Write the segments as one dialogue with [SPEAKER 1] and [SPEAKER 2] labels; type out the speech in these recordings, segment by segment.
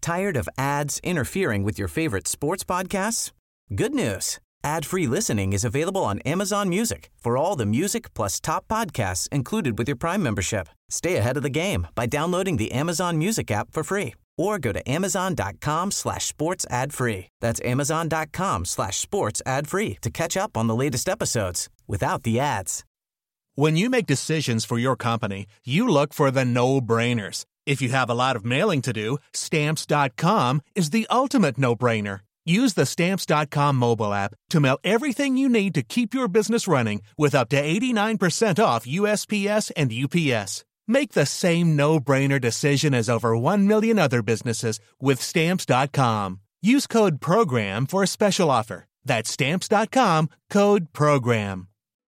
[SPEAKER 1] Tired of ads interfering with your favorite sports podcasts? Good news. Ad-free listening is available on Amazon Music for all the music plus top podcasts included with your Prime membership. Stay ahead of the game by downloading the Amazon Music app for free or go to amazon.com/sports ad free. That's amazon.com/sports ad free to catch up on the latest episodes without the ads.
[SPEAKER 2] When you make decisions for your company, you look for the no-brainers. If you have a lot of mailing to do, Stamps.com is the ultimate no-brainer. Use the Stamps.com mobile app to mail everything you need to keep your business running with up to 89% off USPS and UPS. Make the same no-brainer decision as over 1 million other businesses with Stamps.com. Use code PROGRAM for a special offer. That's Stamps.com, code PROGRAM.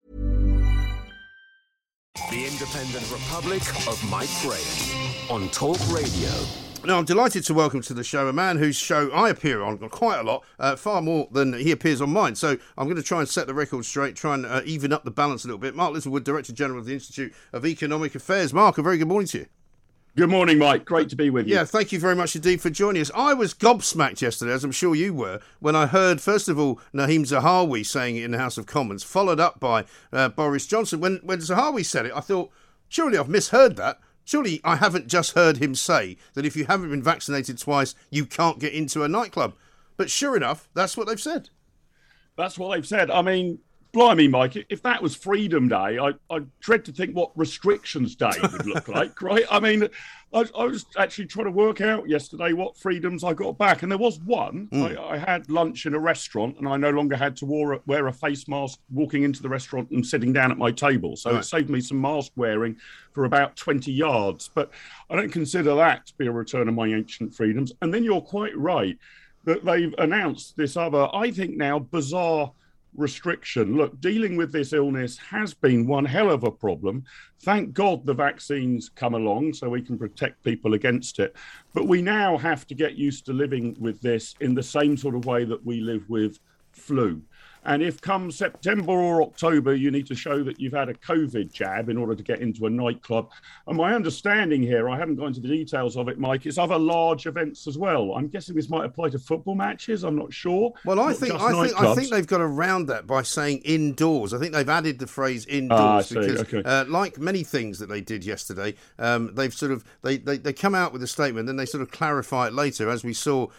[SPEAKER 3] The Independent Republic of Mike Graham on Talk Radio.
[SPEAKER 4] Now, I'm delighted to welcome to the show a man whose show I appear on quite a lot, far more than he appears on mine. So I'm going to try and set the record straight, try and even up the balance a little bit. Mark Littlewood, Director General of the Institute of Economic Affairs. Mark, a very good morning to you.
[SPEAKER 5] Good morning, Mike. Great to be with you.
[SPEAKER 4] Yeah, thank you very much indeed for joining us. I was gobsmacked yesterday, as I'm sure you were, when I heard, first of all, Naheem Zahawi saying it in the House of Commons, followed up by Boris Johnson. When Zahawi said it, I thought, surely I've misheard that. Surely I haven't just heard him say that if you haven't been vaccinated twice, you can't get into a nightclub. But sure enough, that's what they've said.
[SPEAKER 5] That's what they've said. I mean, blimey, Mike, if that was Freedom Day, I dread to think what Restrictions Day would look like, right? I mean, I was actually trying to work out yesterday what freedoms I got back, and there was one. I had lunch in a restaurant, and I no longer had to wear a face mask walking into the restaurant and sitting down at my table. So It saved me some mask wearing for about 20 yards. But I don't consider that to be a return of my ancient freedoms. And then you're quite right that they've announced this other, I think now, bizarre restriction. Look, dealing with this illness has been one hell of a problem. Thank God the vaccines come along so we can protect people against it. But we now have to get used to living with this in the same sort of way that we live with flu. And if come September or October, you need to show that you've had a COVID jab in order to get into a nightclub. And my understanding here, I haven't gone into the details of it, Mike, is other large events as well. I'm guessing this might apply to football matches. I'm not sure.
[SPEAKER 4] Well, I think they've got around that by saying indoors. I think they've added the phrase indoors because, like many things that they did yesterday, they've sort of they come out with a statement, then they sort of clarify it later, as we saw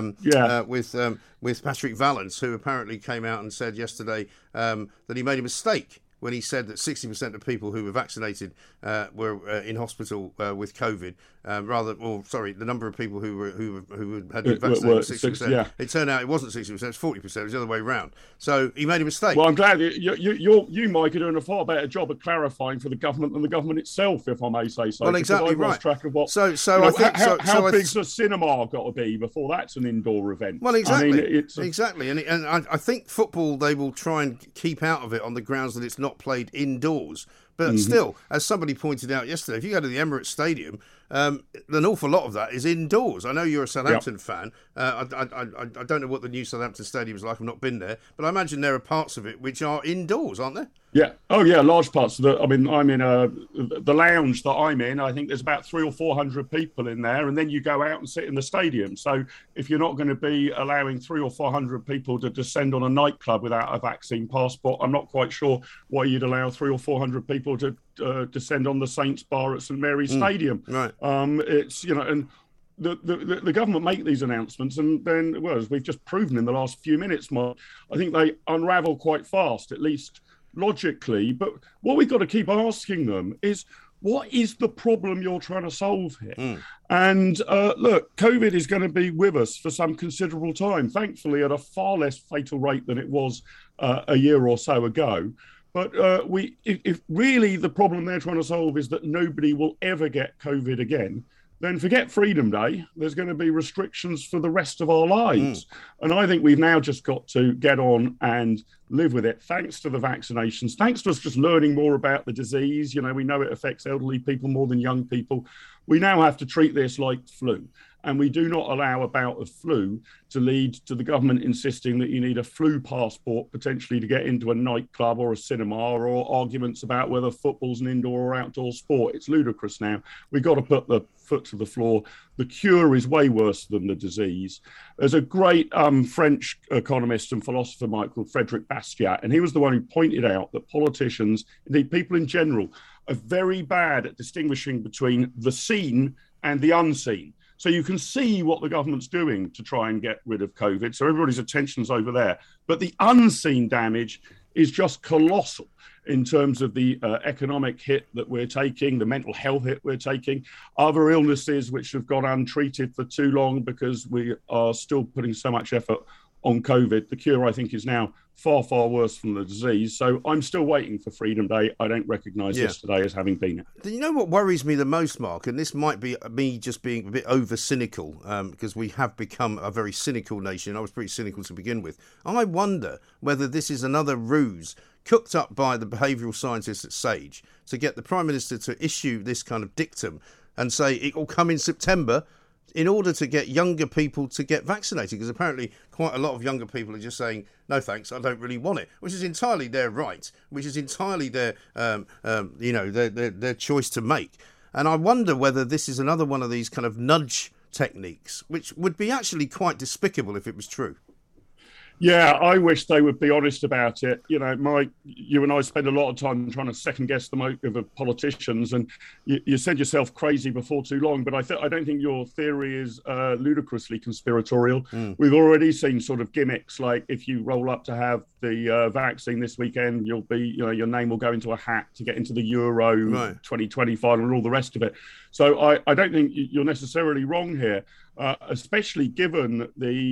[SPEAKER 4] with Patrick Vallance, who apparently came out and said yesterday that he made a mistake when he said that 60% of people who were vaccinated were in hospital with COVID. The number of people who had been vaccinated, 60%.
[SPEAKER 5] Yeah.
[SPEAKER 4] It turned out it wasn't 60%, it was 40%. It was the other way around. So he made a mistake.
[SPEAKER 5] Well, I'm glad you, Mike, are doing a far better job at clarifying for the government than the government itself, if I may say so.
[SPEAKER 4] Well, exactly right.
[SPEAKER 5] Lost track of what. How big's a cinema got to be before that's an indoor event?
[SPEAKER 4] Well, exactly.
[SPEAKER 5] I mean,
[SPEAKER 4] exactly, and I think football they will try and keep out of it on the grounds that it's not played indoors. But still, as somebody pointed out yesterday, if you go to the Emirates Stadium, an awful lot of that is indoors. I know you're a Southampton fan. I don't know what the new Southampton Stadium is like. I've not been there. But I imagine there are parts of it which are indoors, aren't there?
[SPEAKER 5] Yeah. Oh, yeah. Large parts of I'm in the lounge that I'm in. I think there's about 300 or 400 people in there, and then you go out and sit in the stadium. So if you're not going to be allowing 300 or 400 people to descend on a nightclub without a vaccine passport, I'm not quite sure why you'd allow 300 or 400 people to descend on the Saints Bar at St Mary's Stadium.
[SPEAKER 4] Right.
[SPEAKER 5] It's and the government make these announcements, and then, well, as we've just proven in the last few minutes, Mark, I think they unravel quite fast, at least logically. But what we've got to keep asking them is, what is the problem you're trying to solve here? And look, COVID is going to be with us for some considerable time, thankfully at a far less fatal rate than it was a year or so ago. But if really the problem they're trying to solve is that nobody will ever get COVID again, then forget Freedom Day. There's going to be restrictions for the rest of our lives. And I think we've now just got to get on and live with it, thanks to the vaccinations, thanks to us just learning more about the disease. We know it affects elderly people more than young people. We now have to treat this like flu. And we do not allow a bout of flu to lead to the government insisting that you need a flu passport potentially to get into a nightclub or a cinema, or arguments about whether football's an indoor or outdoor sport. It's ludicrous now. We've got to put the foot to the floor. the cure is way worse than the disease. There's a great French economist and philosopher, Mike, called Frédéric Bastiat, and he was the one who pointed out that politicians, indeed people in general, are very bad at distinguishing between the seen and the unseen. So you can see what the government's doing to try and get rid of COVID. So everybody's attention's over there. But the unseen damage is just colossal in terms of the economic hit that we're taking, the mental health hit we're taking, other illnesses which have gone untreated for too long because we are still putting so much effort on COVID. The cure, I think, is now far, far worse than the disease. So I'm still waiting for Freedom Day. I don't recognise yesterday as having been it.
[SPEAKER 4] You know what worries me the most, Mark, and this might be me just being a bit over-cynical, because we have become a very cynical nation. I was pretty cynical to begin with. I wonder whether this is another ruse cooked up by the behavioural scientists at SAGE to get the Prime Minister to issue this kind of dictum and say it will come in September in order to get younger people to get vaccinated, because apparently quite a lot of younger people are just saying, no thanks, I don't really want it, which is entirely their right, which is entirely their choice to make. And I wonder whether this is another one of these kind of nudge techniques, which would be actually quite despicable if it was true.
[SPEAKER 5] Yeah, I wish they would be honest about it. You know, Mike, you and I spend a lot of time trying to second guess the motive of politicians, and you said yourself crazy before too long. But I don't think your theory is ludicrously conspiratorial. We've already seen sort of gimmicks like if you roll up to have the vaccine this weekend, you'll be, you know, your name will go into a hat to get into the Euro 2020 final and all the rest of it. So I don't think you're necessarily wrong here. Especially given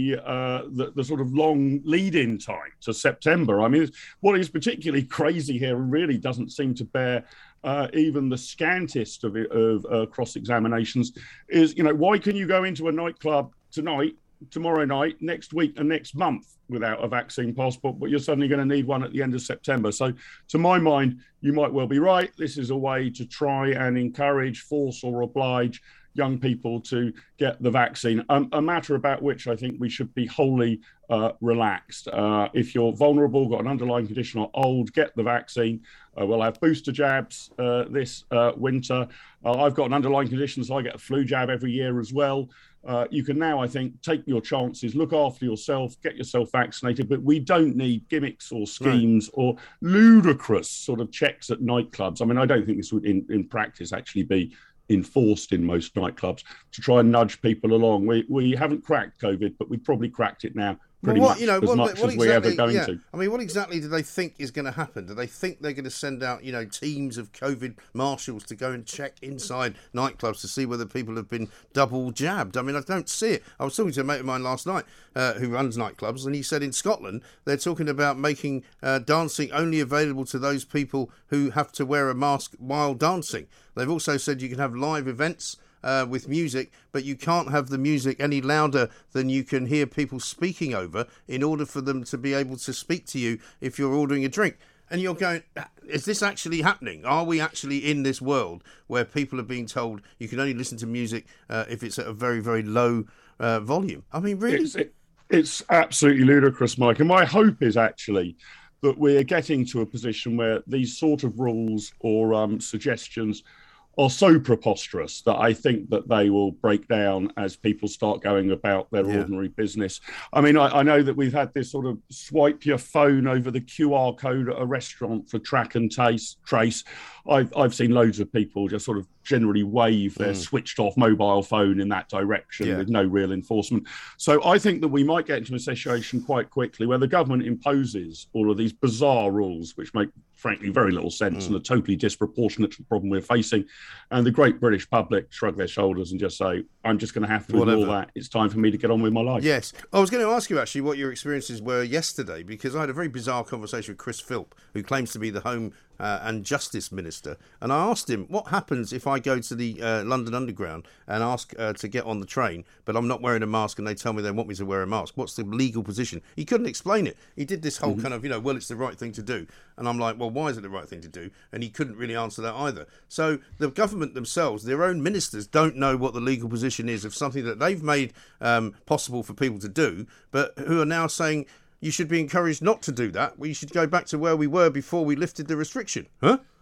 [SPEAKER 5] the sort of long lead-in time to September. I mean, what is particularly crazy here and really doesn't seem to bear even the scantest of cross-examinations is, you know, why can you go into a nightclub tonight, tomorrow night, next week and next month without a vaccine passport, but you're suddenly going to need one at the end of September? So to my mind, you might well be right. This is a way to try and encourage, force or oblige young people to get the vaccine, a matter about which I think we should be wholly relaxed. If you're vulnerable, got an underlying condition or old, get the vaccine. We'll have booster jabs this winter. I've got an underlying condition, so I get a flu jab every year as well. You can now, I think, take your chances, look after yourself, get yourself vaccinated, but we don't need gimmicks or schemes or ludicrous sort of checks at nightclubs. I mean, I don't think this would in practice actually be enforced in most nightclubs to try and nudge people along. We haven't cracked COVID, but we've probably cracked it now pretty much as we're ever going to.
[SPEAKER 4] I mean, what exactly do they think is going to happen? Do they think they're going to send out, you know, teams of COVID marshals to go and check inside nightclubs to see whether people have been double jabbed? I mean, I don't see it. I was talking to a mate of mine last night who runs nightclubs, and he said in Scotland they're talking about making dancing only available to those people who have to wear a mask while dancing. They've also said you can have live events with music, but you can't have the music any louder than you can hear people speaking over in order for them to be able to speak to you if you're ordering a drink. And you're going, is this actually happening? Are we actually in this world where people are being told you can only listen to music if it's at a very, very low volume? I mean, really?
[SPEAKER 5] It's absolutely ludicrous, Mike. And my hope is actually that we're getting to a position where these sort of rules or suggestions are so preposterous that I think that they will break down as people start going about their ordinary business. I mean, I know that we've had this sort of swipe your phone over the QR code at a restaurant for track and trace. I've seen loads of people just sort of generally wave their switched off mobile phone in that direction with no real enforcement. So I think that we might get into a situation quite quickly where the government imposes all of these bizarre rules, which make, frankly, very little sense and are totally disproportionate to the problem we're facing. And the great British public shrug their shoulders and just say, I'm just going to have to ignore that. It's time for me to get on with my life.
[SPEAKER 4] Yes. I was going to ask you, actually, what your experiences were yesterday, because I had a very bizarre conversation with Chris Philp, who claims to be the Home and Justice Minister. And I asked him, what happens if I go to the London Underground and ask to get on the train, but I'm not wearing a mask and they tell me they want me to wear a mask? What's the legal position? He couldn't explain it. He did this whole kind of, well, it's the right thing to do. And I'm like, well, why is it the right thing to do? And he couldn't really answer that either. So the government themselves, their own ministers, don't know what the legal position is of something that they've made possible for people to do, but who are now saying, you should be encouraged not to do that. We should go back to where we were before we lifted the restriction. Huh?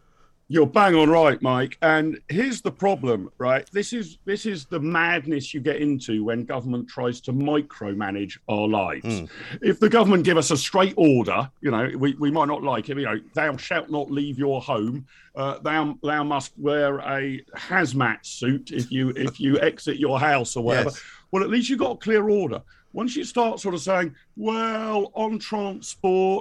[SPEAKER 5] You're bang on right, Mike. And here's the problem, right? This is the madness you get into when government tries to micromanage our lives. If the government give us a straight order, we might not like it. Thou shalt not leave your home. Thou must wear a hazmat suit if you exit your house or whatever.
[SPEAKER 4] Yes.
[SPEAKER 5] Well, at least you've got a clear order. Once you start sort of saying, well, on transport,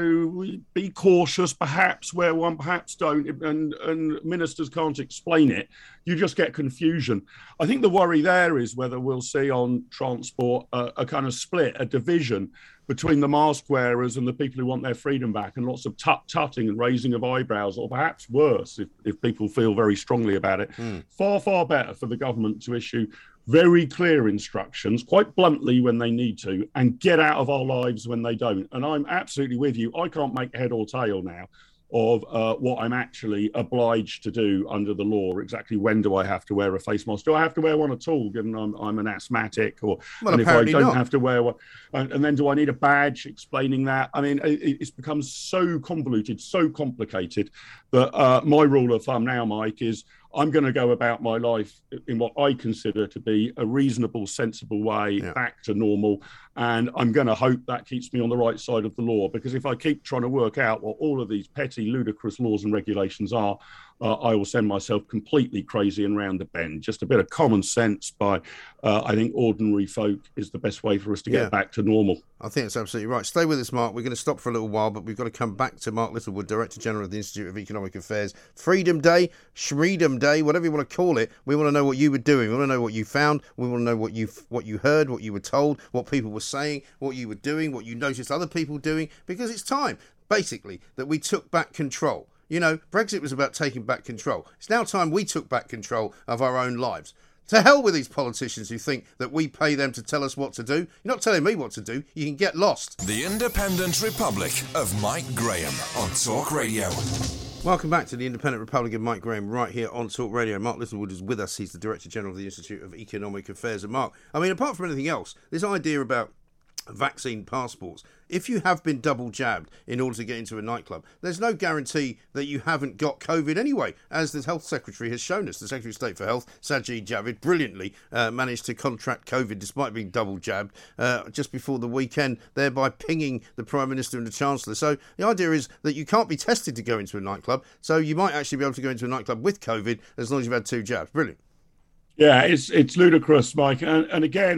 [SPEAKER 5] be cautious, perhaps where one, perhaps don't, and ministers can't explain it, you just get confusion. I think the worry there is whether we'll see on transport a kind of split, a division between the mask wearers and the people who want their freedom back, and lots of tut-tutting and raising of eyebrows, or perhaps worse, if people feel very strongly about it. Far, far better for the government to issue very clear instructions, quite bluntly when they need to, and get out of our lives when they don't. And I'm absolutely with you. I can't make head or tail now of what I'm actually obliged to do under the law. Exactly when do I have to wear a face mask? Do I have to wear one at all, given I'm an asthmatic? And if I don't have to wear one, and then do I need a badge explaining that? I mean, it's become so convoluted, so complicated that my rule of thumb now, Mike, is I'm going to go about my life in what I consider to be a reasonable, sensible way back to normal. And I'm going to hope that keeps me on the right side of the law, because if I keep trying to work out what all of these petty, ludicrous laws and regulations are, I will send myself completely crazy and round the bend. Just a bit of common sense by, I think, ordinary folk is the best way for us to get back to normal.
[SPEAKER 4] I think that's absolutely right. Stay with us, Mark. We're going to stop for a little while, but we've got to come back to Mark Littlewood, Director General of the Institute of Economic Affairs. Freedom Day, Shreedom Day, whatever you want to call it. We want to know what you were doing. We want to know what you found. We want to know what you heard, what you were told, what people were saying, what you were doing, what you noticed other people doing, because it's time, basically, that we took back control. Brexit was about taking back control. It's now time we took back control of our own lives. To hell with these politicians who think that we pay them to tell us what to do. You're not telling me what to do. You can get lost.
[SPEAKER 3] The Independent Republic of Mike Graham on Talk Radio.
[SPEAKER 4] Welcome back to the Independent Republic of Mike Graham right here on Talk Radio. Mark Littlewood is with us. He's the Director General of the Institute of Economic Affairs. And Mark, I mean, apart from anything else, this idea about vaccine passports, if you have been double jabbed in order to get into a nightclub, there's no guarantee that you haven't got COVID anyway, as the Health Secretary has shown us. The Secretary of State for Health, Sajid Javid, brilliantly managed to contract COVID despite being double jabbed just before the weekend, thereby pinging the Prime Minister and the Chancellor. So the idea is that you can't be tested to go into a nightclub, so you might actually be able to go into a nightclub with COVID as long as you've had 2 jabs. Brilliant.
[SPEAKER 5] Yeah, it's ludicrous, Mike. And again,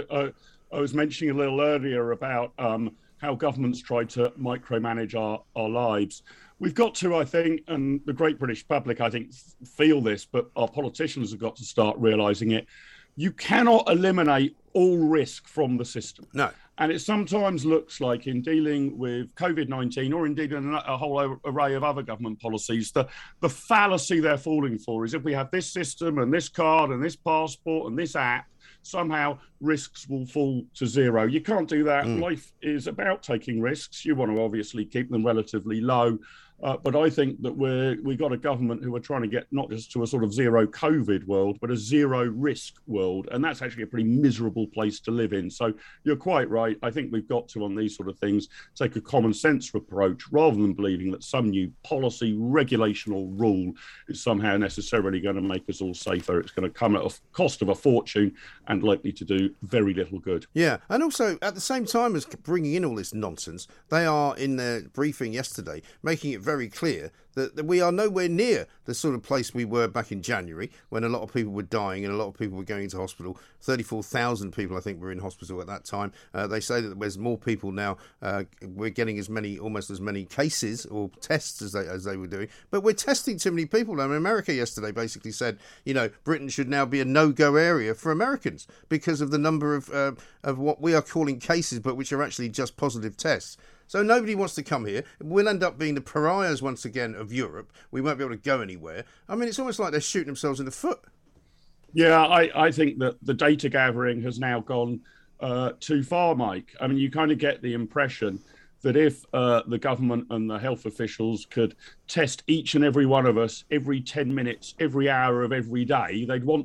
[SPEAKER 5] I was mentioning a little earlier about how governments try to micromanage our lives. We've got to, I think, and the great British public, I think, feel this, but our politicians have got to start realising it. You cannot eliminate all risk from the system.
[SPEAKER 4] No.
[SPEAKER 5] And it sometimes looks like in dealing with COVID-19 or indeed in a whole array of other government policies, the fallacy they're falling for is if we have this system and this card and this passport and this app, somehow risks will fall to zero. You can't do that. Life is about taking risks. You want to obviously keep them relatively low. But I think that we got a government who are trying to get not just to a sort of zero COVID world, but a zero risk world. And that's actually a pretty miserable place to live in. So you're quite right. I think we've got to, on these sort of things, take a common sense approach rather than believing that some new policy, regulation or rule is somehow necessarily going to make us all safer. It's going to come at a cost of a fortune and likely to do very little good.
[SPEAKER 4] Yeah. And also, at the same time as bringing in all this nonsense, they are, in their briefing yesterday, making it very clear that we are nowhere near the sort of place we were back in January when a lot of people were dying and a lot of people were going into hospital. 34,000 people, I think, were in hospital at that time. They say that there's more people now. We're getting almost as many cases or tests as they were doing. But we're testing too many people. I mean, America yesterday basically said, Britain should now be a no-go area for Americans because of the number of what we are calling cases, but which are actually just positive tests. So nobody wants to come here. We'll end up being the pariahs once again of Europe. We won't be able to go anywhere. I mean, it's almost like they're shooting themselves in the foot.
[SPEAKER 5] Yeah, I think that the data gathering has now gone too far, Mike. I mean, you kind of get the impression that if the government and the health officials could test each and every one of us every 10 minutes, every hour of every day, they'd want to.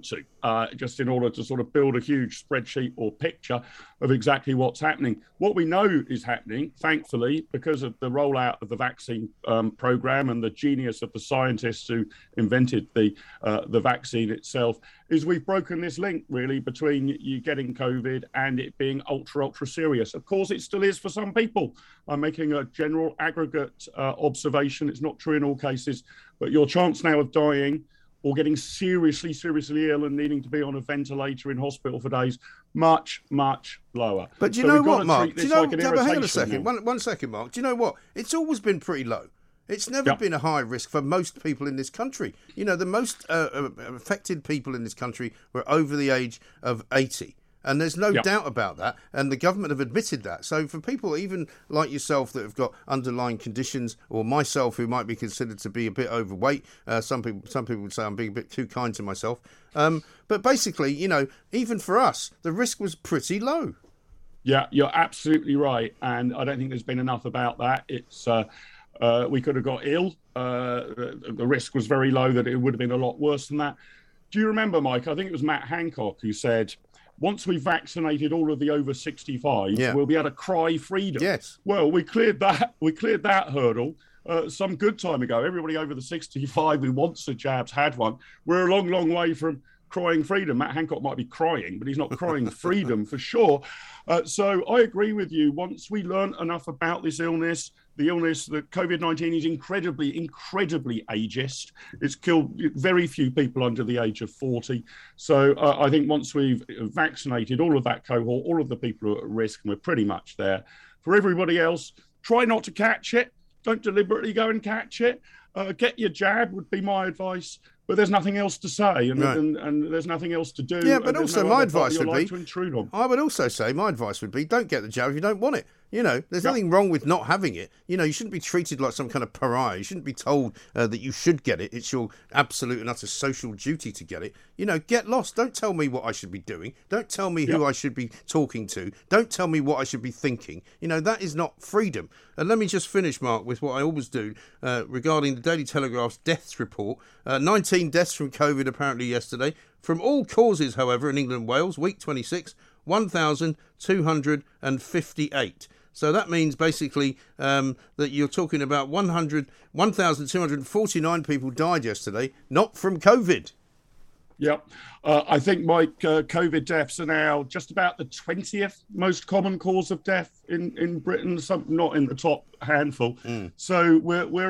[SPEAKER 5] just in order to sort of build a huge spreadsheet or picture of exactly what's happening. What we know is happening, thankfully, because of the rollout of the vaccine program and the genius of the scientists who invented the vaccine itself, is we've broken this link really between you getting COVID and it being ultra serious. Of course, it still is for some people. I'm making a general aggregate observation. It's not true in all cases, but your chance now of dying or getting seriously ill and needing to be on a ventilator in hospital for days, much lower.
[SPEAKER 4] But do you know what, Mark? Do you know? Hang on a second. One second, Mark. Do you know what? It's always been pretty low. It's never been a high risk for most people in this country. You know, the most affected people in this country were over the age of 80. And there's no doubt about that. And the government have admitted that. So for people even like yourself that have got underlying conditions, or myself who might be considered to be a bit overweight, some people would say I'm being a bit too kind to myself. But basically, you know, even for us, the risk was pretty low.
[SPEAKER 5] Yeah, you're absolutely right. And I don't think there's been enough about that. It's we could have got ill. The risk was very low that it would have been a lot worse than that. Do you remember, Mike? I think it was Matt Hancock who said, once we've vaccinated all of the over 65s, we'll be able to cry freedom.
[SPEAKER 4] Yes.
[SPEAKER 5] Well, we cleared that hurdle some good time ago. Everybody over the 65 who wants the jabs had one. We're a long way from crying freedom. Matt Hancock might be crying, but he's not crying freedom for sure. So I agree with you. Once we learn enough about this illness, the COVID-19 is incredibly ageist. It's killed very few people under the age of 40. So I think once we've vaccinated all of that cohort, all of the people who are at risk, and we're pretty much there. For everybody else, try not to catch it. Don't deliberately go and catch it. Get your jab would be my advice. But there's nothing else to say, and there's nothing else to do.
[SPEAKER 4] Yeah, but also my advice would be,
[SPEAKER 5] to intrude on.
[SPEAKER 4] I would also say my advice would be, don't get the jab if you don't want it. You know, there's nothing wrong with not having it. You know, you shouldn't be treated like some kind of pariah. You shouldn't be told that you should get it. It's your absolute and utter social duty to get it. You know, get lost. Don't tell me what I should be doing. Don't tell me who I should be talking to. Don't tell me what I should be thinking. You know, that is not freedom. And let me just finish, Mark, with what I always do regarding the Daily Telegraph's deaths report. 19 deaths from COVID apparently yesterday. From all causes, however, in England and Wales, week 26, 1,258. So that means basically that you're talking about 1,249 people died yesterday, not from COVID.
[SPEAKER 5] Yep. I think, Mike, COVID deaths are now just about the 20th most common cause of death in Britain, not in the top handful. So we're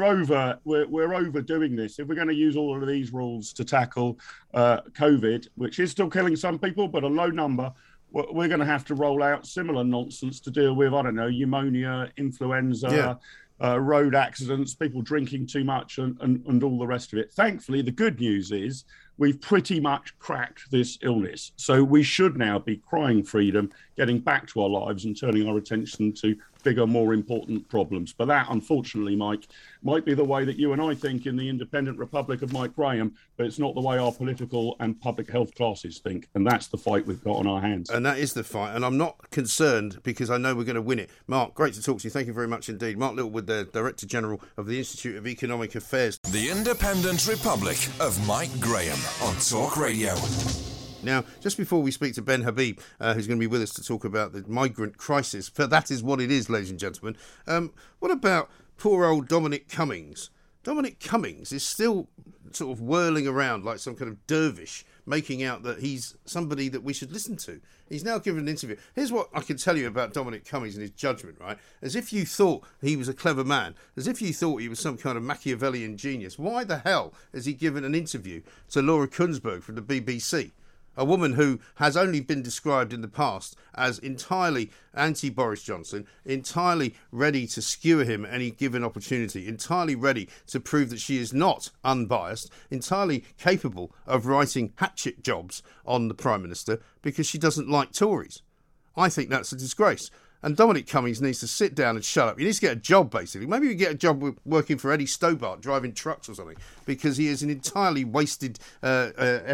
[SPEAKER 5] overdoing this. If we're going to use all of these rules to tackle COVID, which is still killing some people, but a low number, we're going to have to roll out similar nonsense to deal with, I don't know, pneumonia, influenza, road accidents, people drinking too much and all the rest of it. Thankfully, the good news is we've pretty much cracked this illness. So we should now be crying freedom, getting back to our lives and turning our attention to bigger, more important problems. But that, unfortunately, Mike, might be the way that you and I think in the independent republic of Mike Graham, but it's not the way our political and public health classes think. And that's the fight we've got on our hands.
[SPEAKER 4] And that is the fight. And I'm not concerned because I know we're going to win it. Mark, great to talk to you. Thank you very much indeed. Mark Littlewood, the Director General of the Institute of Economic Affairs.
[SPEAKER 3] The Independent Republic of Mike Graham on Talk Radio.
[SPEAKER 4] Now, just before we speak to Ben Habib, who's going to be with us to talk about the migrant crisis, for that is what it is, ladies and gentlemen, what about poor old Dominic Cummings? Dominic Cummings is still sort of whirling around like some kind of dervish, making out that he's somebody that we should listen to. He's now given an interview. Here's what I can tell you about Dominic Cummings and his judgment, right? As if you thought he was a clever man, as if you thought he was some kind of Machiavellian genius. Why the hell has he given an interview to Laura Kuenssberg from the BBC? A woman who has only been described in the past as entirely anti-Boris Johnson, entirely ready to skewer him any given opportunity, entirely ready to prove that she is not unbiased, entirely capable of writing hatchet jobs on the Prime Minister because she doesn't like Tories. I think that's a disgrace. And Dominic Cummings needs to sit down and shut up. He needs to get a job, basically. Maybe you get a job working for Eddie Stobart, driving trucks or something, because he is an entirely wasted effort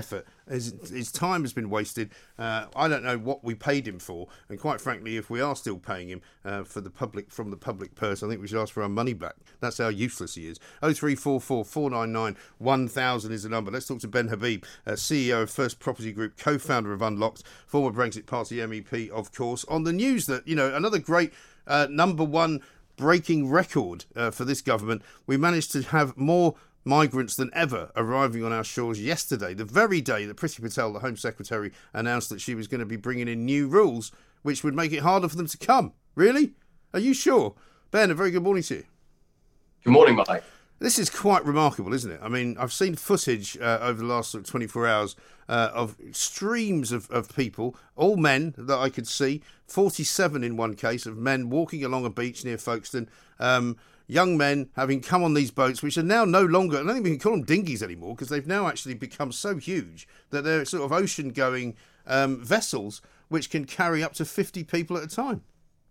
[SPEAKER 4] His time has been wasted. I don't know what we paid him for, and quite frankly, if we are still paying him from the public purse, I think we should ask for our money back. That's how useless he is. 0344 499 1000 is the number. Let's talk to Ben Habib, CEO of First Property Group, co-founder of Unlocked, former Brexit Party MEP, of course, on the news that, another great number one breaking record for this government. We managed to have more migrants than ever arriving on our shores yesterday, the very day that Priti Patel, the Home Secretary, announced that she was going to be bringing in new rules which would make it harder for them to come. Really? Are you sure? Ben, a very good morning to you.
[SPEAKER 6] Good morning, Mike.
[SPEAKER 4] This is quite remarkable, isn't it? I mean, I've seen footage over the last 24 hours of streams of people, all men that I could see, 47 in one case, of men walking along a beach near Folkestone, young men having come on these boats, which are now no longer, I don't think we can call them dinghies anymore, because they've now actually become so huge that they're sort of ocean-going vessels which can carry up to 50 people at a time.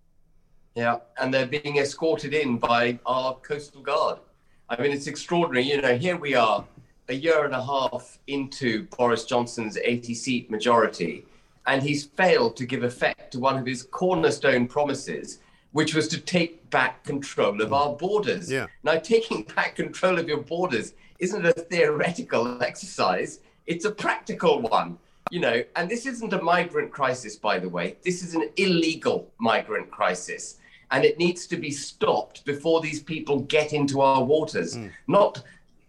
[SPEAKER 6] Yeah, and they're being escorted in by our coastal guard. I mean, it's extraordinary. Here we are, a year and a half into Boris Johnson's 80-seat majority, and he's failed to give effect to one of his cornerstone promises, which was to take back control of our borders.
[SPEAKER 4] Yeah.
[SPEAKER 6] Now, taking back control of your borders isn't a theoretical exercise. It's a practical one, and this isn't a migrant crisis, by the way. This is an illegal migrant crisis, and it needs to be stopped before these people get into our waters, not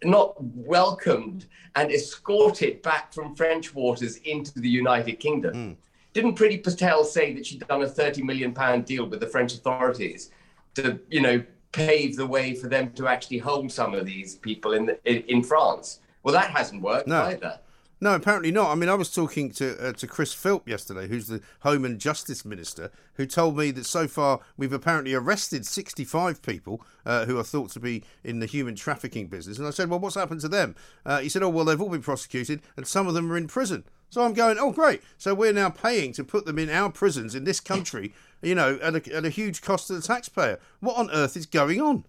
[SPEAKER 6] welcomed and escorted back from French waters into the United Kingdom. Didn't Priti Patel say that she'd done a £30 million deal with the French authorities to, pave the way for them to actually hold some of these people in France? Well, that hasn't worked either.
[SPEAKER 4] No, apparently not. I mean, I was talking to Chris Philp yesterday, who's the Home and Justice Minister, who told me that so far we've apparently arrested 65 people who are thought to be in the human trafficking business. And I said, well, what's happened to them? He said, oh, well, they've all been prosecuted and some of them are in prison. So I'm going, oh, great. So we're now paying to put them in our prisons in this country, at a huge cost to the taxpayer. What on earth is going on?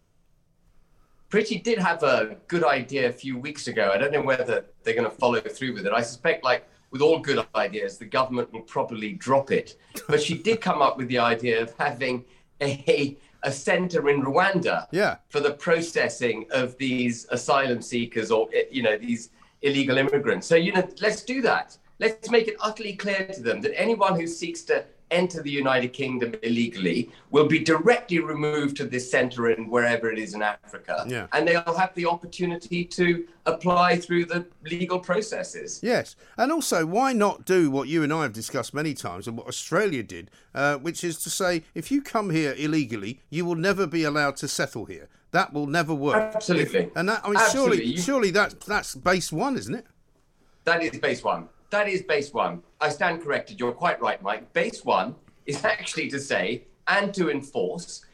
[SPEAKER 6] Priti did have a good idea a few weeks ago. I don't know whether they're going to follow through with it. I suspect, like with all good ideas, the government will probably drop it. But she did come up with the idea of having a centre in Rwanda for the processing of these asylum seekers or, these illegal immigrants. So, let's do that. Let's make it utterly clear to them that anyone who seeks to enter the United Kingdom illegally will be directly removed to this centre in wherever it is in Africa.
[SPEAKER 4] Yeah.
[SPEAKER 6] And they'll have the opportunity to apply through the legal processes.
[SPEAKER 4] Yes. And also, why not do what you and I have discussed many times and what Australia did, which is to say, if you come here illegally, you will never be allowed to settle here. That will never work.
[SPEAKER 6] Absolutely.
[SPEAKER 4] Surely that's base one, isn't it?
[SPEAKER 6] That is base one. That is base one. I stand corrected. You're quite right, Mike. Base one is actually to say and to enforce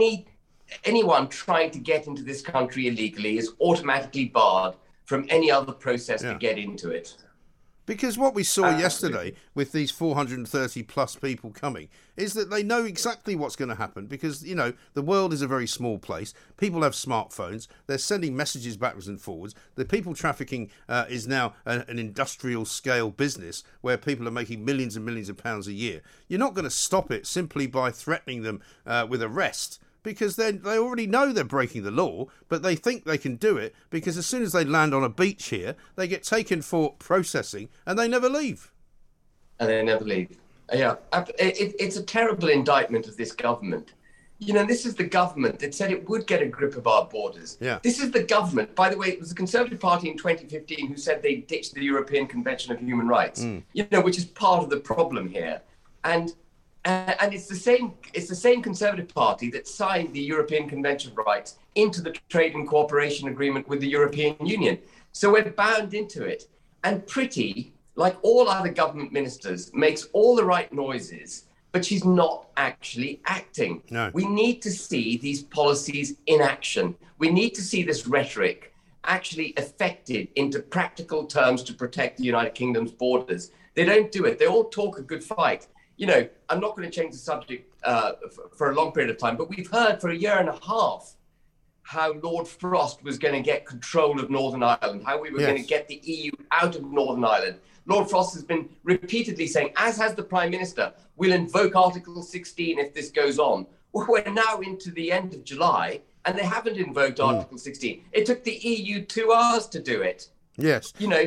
[SPEAKER 6] anyone trying to get into this country illegally is automatically barred from any other process to get into it.
[SPEAKER 4] Because what we saw yesterday with these 430 plus people coming is that they know exactly what's going to happen because, the world is a very small place. People have smartphones. They're sending messages backwards and forwards. The people trafficking is now an industrial scale business where people are making millions and millions of pounds a year. You're not going to stop it simply by threatening them with arrest. Because they already know they're breaking the law, but they think they can do it because as soon as they land on a beach here, they get taken for processing and they never leave.
[SPEAKER 6] And they never leave. Yeah, it's a terrible indictment of this government. This is the government that said it would get a grip of our borders.
[SPEAKER 4] Yeah.
[SPEAKER 6] This is the government, by the way, it was the Conservative Party in 2015 who said they ditched the European Convention of Human Rights, which is part of the problem here. And it's the same Conservative Party that signed the European Convention of Rights into the Trade and Cooperation Agreement with the European Union. So we're bound into it. And Priti, like all other government ministers, makes all the right noises, but she's not actually acting.
[SPEAKER 4] No.
[SPEAKER 6] We need to see these policies in action. We need to see this rhetoric actually affected into practical terms to protect the United Kingdom's borders. They don't do it. They all talk a good fight. I'm not going to change the subject for a long period of time, but we've heard for a year and a half how Lord Frost was going to get control of Northern Ireland, how we were going to get the EU out of Northern Ireland. Lord Frost has been repeatedly saying, as has the Prime Minister, we'll invoke Article 16 if this goes on. Well, we're now into the end of July, and they haven't invoked Article 16. It took the EU 2 hours to do it.
[SPEAKER 4] Yes.
[SPEAKER 6] You know,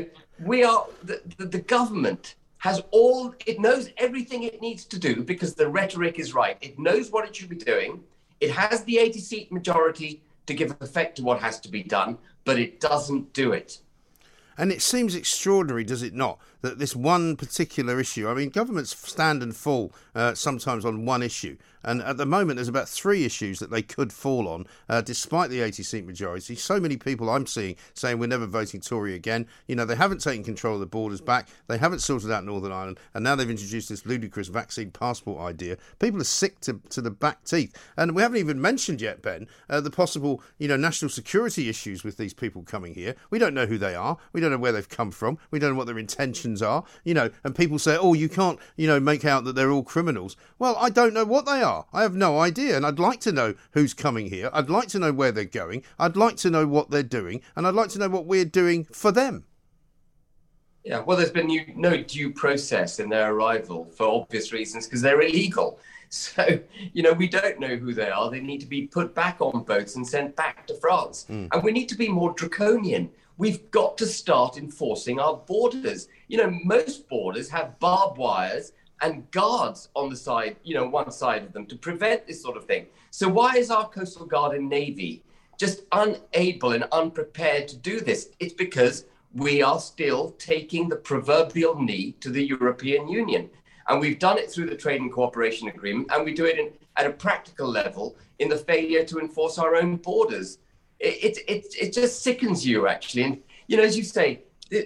[SPEAKER 6] the government it knows everything it needs to do because the rhetoric is right. It knows what it should be doing. It has the 80-seat majority to give effect to what has to be done, but it doesn't do it.
[SPEAKER 4] And it seems extraordinary, does it not, that this one particular issue, I mean, governments stand and fall sometimes on one issue. And at the moment, there's about 3 issues that they could fall on, despite the 80-seat majority. So many people I'm seeing saying we're never voting Tory again. You know, they haven't taken control of the borders back. They haven't sorted out Northern Ireland. And now they've introduced this ludicrous vaccine passport idea. People are sick to the back teeth. And we haven't even mentioned yet, Ben, the possible, national security issues with these people coming here. We don't know who they are. We don't know where they've come from. We don't know what their intentions are. And people say, oh, you can't, make out that they're all criminals. Well, I don't know what they are. I have no idea. And I'd like to know who's coming here. I'd like to know where they're going. I'd like to know what they're doing. And I'd like to know what we're doing for them.
[SPEAKER 6] Yeah, well, there's been no due process in their arrival for obvious reasons because they're illegal. So, we don't know who they are. They need to be put back on boats and sent back to France. And we need to be more draconian. We've got to start enforcing our borders. Most borders have barbed wires and guards on the side, one side of them to prevent this sort of thing. So why is our Coastal Guard and Navy just unable and unprepared to do this? It's because we are still taking the proverbial knee to the European Union. And we've done it through the Trade and Cooperation Agreement, and we do it at a practical level in the failure to enforce our own borders. It just sickens you, actually. And, as you say,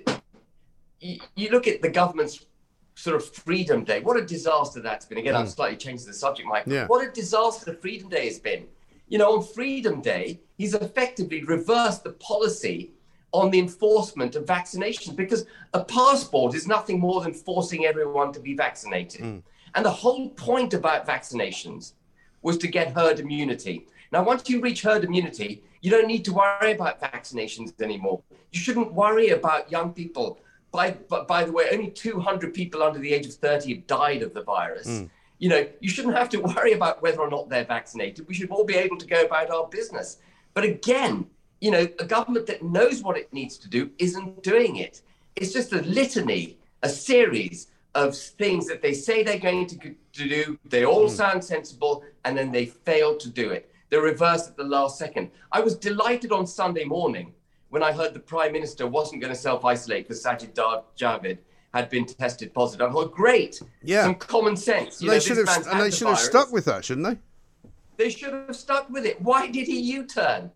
[SPEAKER 6] you look at the government's sort of Freedom Day. What a disaster that's been. Again, I'm slightly changing the subject, Mike. Yeah. What a disaster Freedom Day has been. On Freedom Day, he's effectively reversed the policy on the enforcement of vaccinations because a passport is nothing more than forcing everyone to be vaccinated. And the whole point about vaccinations was to get herd immunity. Now, once you reach herd immunity, you don't need to worry about vaccinations anymore. You shouldn't worry about young people. By the way, only 200 people under the age of 30 have died of the virus. You shouldn't have to worry about whether or not they're vaccinated. We should all be able to go about our business. But again, a government that knows what it needs to do isn't doing it. It's just a litany, a series of things that they say they're going to do. They all sound sensible, and then they fail to do it. They're reversed at the last second. I was delighted on Sunday morning when I heard the Prime Minister wasn't going to self-isolate because Sajid Javid had been tested positive. I thought, great, some common sense.
[SPEAKER 4] They should have stuck with that, shouldn't they?
[SPEAKER 6] They should have stuck with it. Why did he U-turn?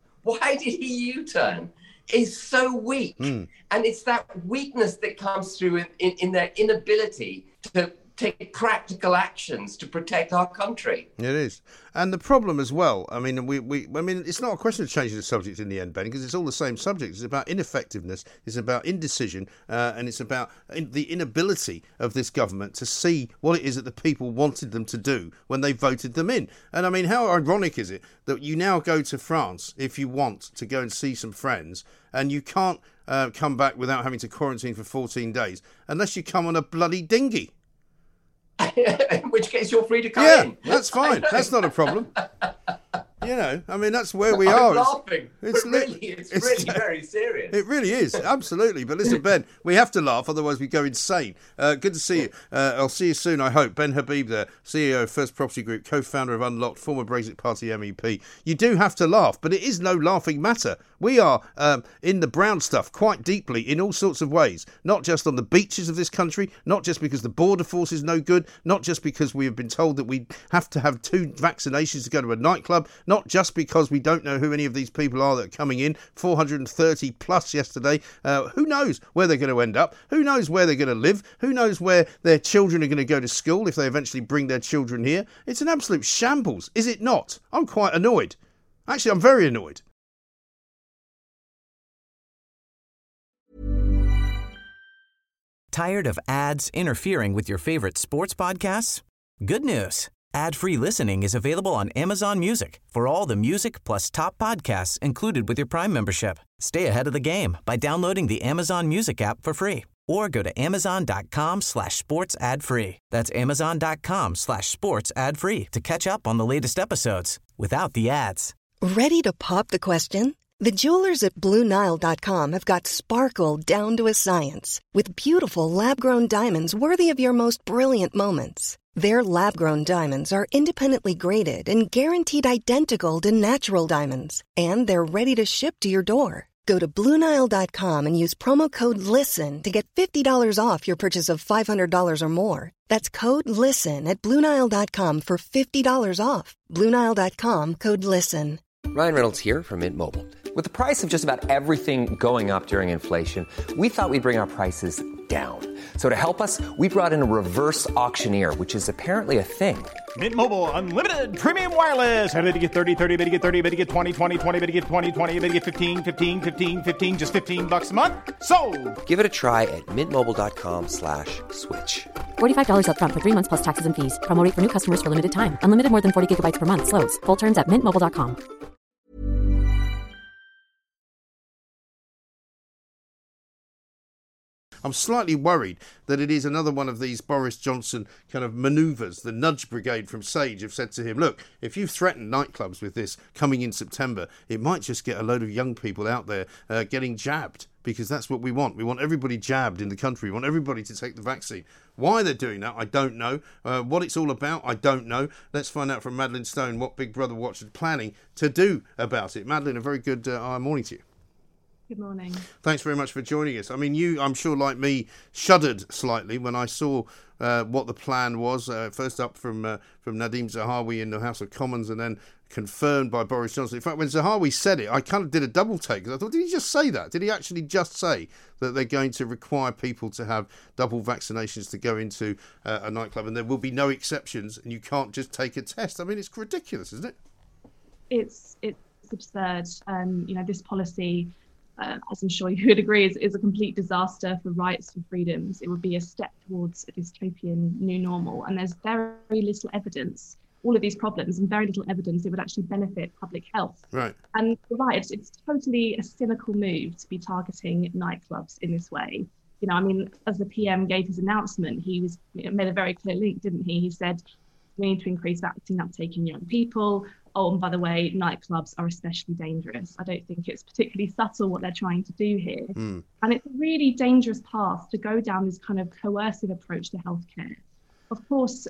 [SPEAKER 6] It's so weak. And it's that weakness that comes through in their inability to take practical actions to protect our country.
[SPEAKER 4] It is. And the problem as well, I mean, it's not a question of changing the subject in the end, Ben, because it's all the same subject. It's about ineffectiveness, it's about indecision, and it's about the inability of this government to see what it is that the people wanted them to do when they voted them in. And I mean, how ironic is it that you now go to France if you want to go and see some friends, and you can't come back without having to quarantine for 14 days unless you come on a bloody dinghy?
[SPEAKER 6] In which case you're free to come in.
[SPEAKER 4] Yeah, that's fine. That's not a problem. I mean, that's where we
[SPEAKER 6] I'm
[SPEAKER 4] are.
[SPEAKER 6] Laughing. It's really very serious.
[SPEAKER 4] It really is, absolutely. But listen, Ben, we have to laugh, otherwise we go insane. Good to see you. I'll see you soon, I hope. Ben Habib there, CEO of First Property Group, co-founder of Unlocked, former Brexit Party MEP. You do have to laugh, but it is no laughing matter. We are in the brown stuff quite deeply in all sorts of ways, not just on the beaches of this country, not just because the border force is no good, not just because we have been told that we have to have 2 vaccinations to go to a nightclub, not just because we don't know who any of these people are that are coming in, 430 plus yesterday. Who knows where they're going to end up? Who knows where they're going to live? Who knows where their children are going to go to school if they eventually bring their children here? It's an absolute shambles, is it not? I'm quite annoyed. Actually, I'm very annoyed.
[SPEAKER 1] Tired of ads interfering with your favorite sports podcasts? Good news. Ad-free listening is available on Amazon Music for all the music plus top podcasts included with your Prime membership. Stay ahead of the game by downloading the Amazon Music app for free or go to amazon.com/sports ad free. That's amazon.com/sports ad free to catch up on the latest episodes without the ads.
[SPEAKER 7] Ready to pop the question? The jewelers at BlueNile.com have got sparkle down to a science with beautiful lab-grown diamonds worthy of your most brilliant moments. Their lab-grown diamonds are independently graded and guaranteed identical to natural diamonds, and they're ready to ship to your door. Go to BlueNile.com and use promo code LISTEN to get $50 off your purchase of $500 or more. That's code LISTEN at BlueNile.com for $50 off. BlueNile.com, code LISTEN.
[SPEAKER 8] Ryan Reynolds here from Mint Mobile. With the price of just about everything going up during inflation, we thought we'd bring our prices down. So to help us, we brought in a reverse auctioneer, which is apparently a thing.
[SPEAKER 9] Mint Mobile Unlimited Premium Wireless. How to get 30, 30, bit to get 30, bit to get 20, 20, 20, bit to get 20, 20, bit to get 15, 15, 15, 15, just $15 a month? Sold!
[SPEAKER 8] Give it a try at mintmobile.com/switch.
[SPEAKER 10] $45 up front for 3 months plus taxes and fees. Promo rate for new customers for limited time. Unlimited more than 40 gigabytes per month. Slows full terms at mintmobile.com.
[SPEAKER 4] I'm slightly worried that it is another one of these Boris Johnson kind of manoeuvres. The nudge brigade from Sage have said to him, look, if you threaten nightclubs with this coming in September, it might just get a load of young people out there getting jabbed, because that's what we want. We want everybody jabbed in the country. We want everybody to take the vaccine. Why they're doing that, I don't know. What it's all about, I don't know. Let's find out from Madeleine Stone what Big Brother Watch is planning to do about it. Madeleine, a very good morning to you.
[SPEAKER 11] Good morning.
[SPEAKER 4] Thanks very much for joining us. I mean, you, I'm sure, like me, shuddered slightly when I saw what the plan was. First up from Nadhim Zahawi in the House of Commons, and then confirmed by Boris Johnson. In fact, when Zahawi said it, I kind of did a double take. I thought, did he just say that? Did he actually just say that they're going to require people to have double vaccinations to go into a nightclub, and there will be no exceptions, and you can't just take a test? I mean, it's ridiculous, isn't it? It's
[SPEAKER 11] absurd. This policy, as I'm sure you would agree, is a complete disaster for rights and freedoms. It would be a step towards a dystopian new normal. And there's very little evidence, all of these problems, and very little evidence it would actually benefit public health. Right. And you're right, it's totally a cynical move to be targeting nightclubs in this way. As the PM gave his announcement, he made a very clear link, didn't he? He said, we need to increase vaccine uptake in young people. Oh, and by the way, nightclubs are especially dangerous. I don't think it's particularly subtle what they're trying to do here. And it's a really dangerous path to go down, this kind of coercive approach to healthcare. Of course,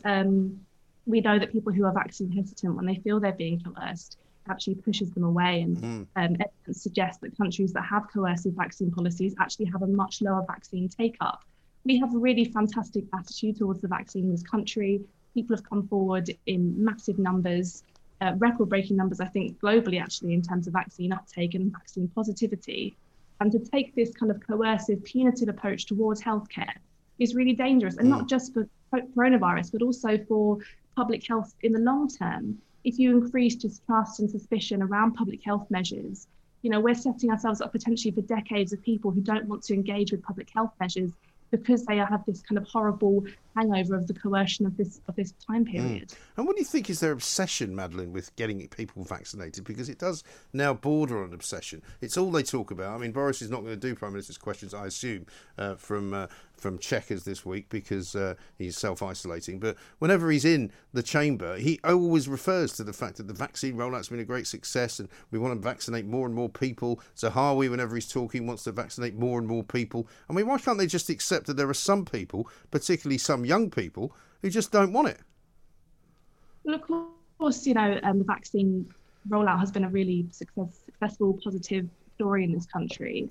[SPEAKER 11] we know that people who are vaccine hesitant, when they feel they're being coerced, actually pushes them away. And evidence suggests that countries that have coercive vaccine policies actually have a much lower vaccine take-up. We have a really fantastic attitude towards the vaccine in this country. People have come forward in massive numbers. Record-breaking numbers, I think, globally, actually, in terms of vaccine uptake and vaccine positivity. And to take this kind of coercive, punitive approach towards healthcare is really dangerous, and not just for coronavirus, but also for public health in the long term. If you increase distrust and suspicion around public health measures, we're setting ourselves up potentially for decades of people who don't want to engage with public health measures because they have this kind of horrible hangover of the coercion of this time period.
[SPEAKER 4] And what do you think is their obsession, Madeleine, with getting people vaccinated? Because it does now border on obsession. It's all they talk about. I mean, Boris is not going to do Prime Minister's questions, I assume, from Chequers this week, because he's self-isolating. But whenever he's in the chamber, he always refers to the fact that the vaccine rollout's been a great success and we want to vaccinate more and more people. Zahawi, whenever he's talking, wants to vaccinate more and more people. I mean, why can't they just accept that there are some people, particularly some young people, who just don't want it?
[SPEAKER 11] Well, of course, the vaccine rollout has been a really successful, positive story in this country.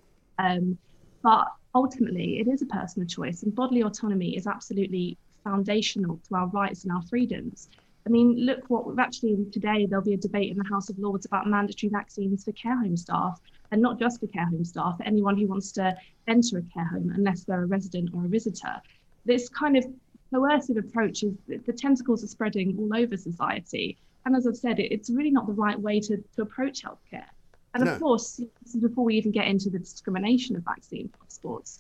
[SPEAKER 11] But ultimately, it is a personal choice, and bodily autonomy is absolutely foundational to our rights and our freedoms. I mean, look what we've actually, today there'll be a debate in the House of Lords about mandatory vaccines for care home staff, and not just for care home staff, for anyone who wants to enter a care home unless they're a resident or a visitor. This kind of coercive approach the tentacles are spreading all over society. And as I've said, it's really not the right way to approach healthcare. And of course, this is before we even get into the discrimination of vaccine passports.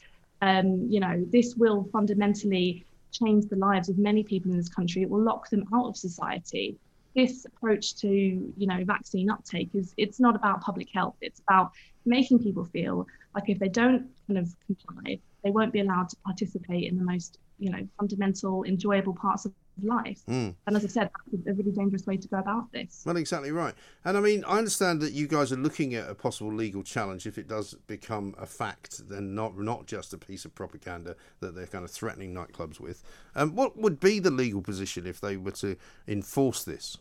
[SPEAKER 11] This will fundamentally change the lives of many people in this country. It will lock them out of society. This approach to, vaccine uptake it's not about public health. It's about making people feel like if they don't kind of comply, they won't be allowed to participate in the most, fundamental, enjoyable parts of life. And as I said, that's a really dangerous way to go about this.
[SPEAKER 4] Well, exactly right. And I mean, I understand that you guys are looking at a possible legal challenge if it does become a fact, then not just a piece of propaganda that they're kind of threatening nightclubs with. What would be the legal position if they were to enforce this?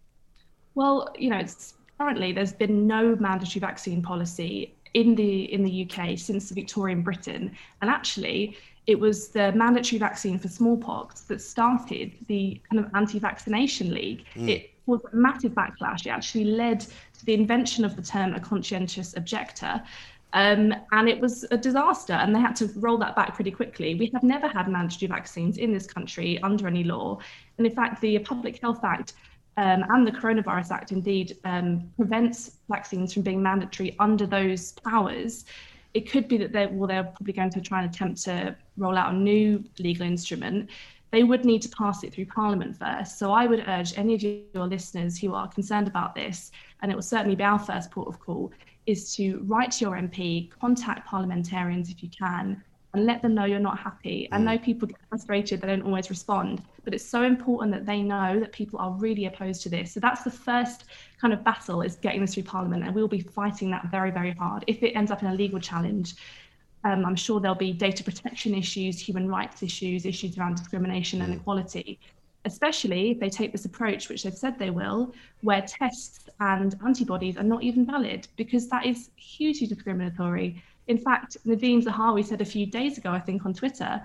[SPEAKER 11] Well, currently there's been no mandatory vaccine policy in the UK since the Victorian Britain, and actually it was the mandatory vaccine for smallpox that started the kind of anti-vaccination league. It was a massive backlash. It actually led to the invention of the term a conscientious objector. And it was a disaster, and they had to roll that back pretty quickly. We have never had mandatory vaccines in this country under any law. And in fact, the Public Health Act and the Coronavirus Act indeed prevents vaccines from being mandatory under those powers. It could be that they're probably going to try and attempt to roll out a new legal instrument. They would need to pass it through Parliament first. So I would urge any of your listeners who are concerned about this, and it will certainly be our first port of call, is to write to your MP, contact parliamentarians if you can, and let them know you're not happy. I know people get frustrated, they don't always respond, but it's so important that they know that people are really opposed to this. So that's the first kind of battle, is getting this through Parliament, and we'll be fighting that very, very hard. If it ends up in a legal challenge, I'm sure there'll be data protection issues, human rights issues around discrimination and equality, especially if they take this approach, which they've said they will, where tests and antibodies are not even valid, because that is hugely discriminatory. In fact, Nadine Zahawi said a few days ago, I think on Twitter,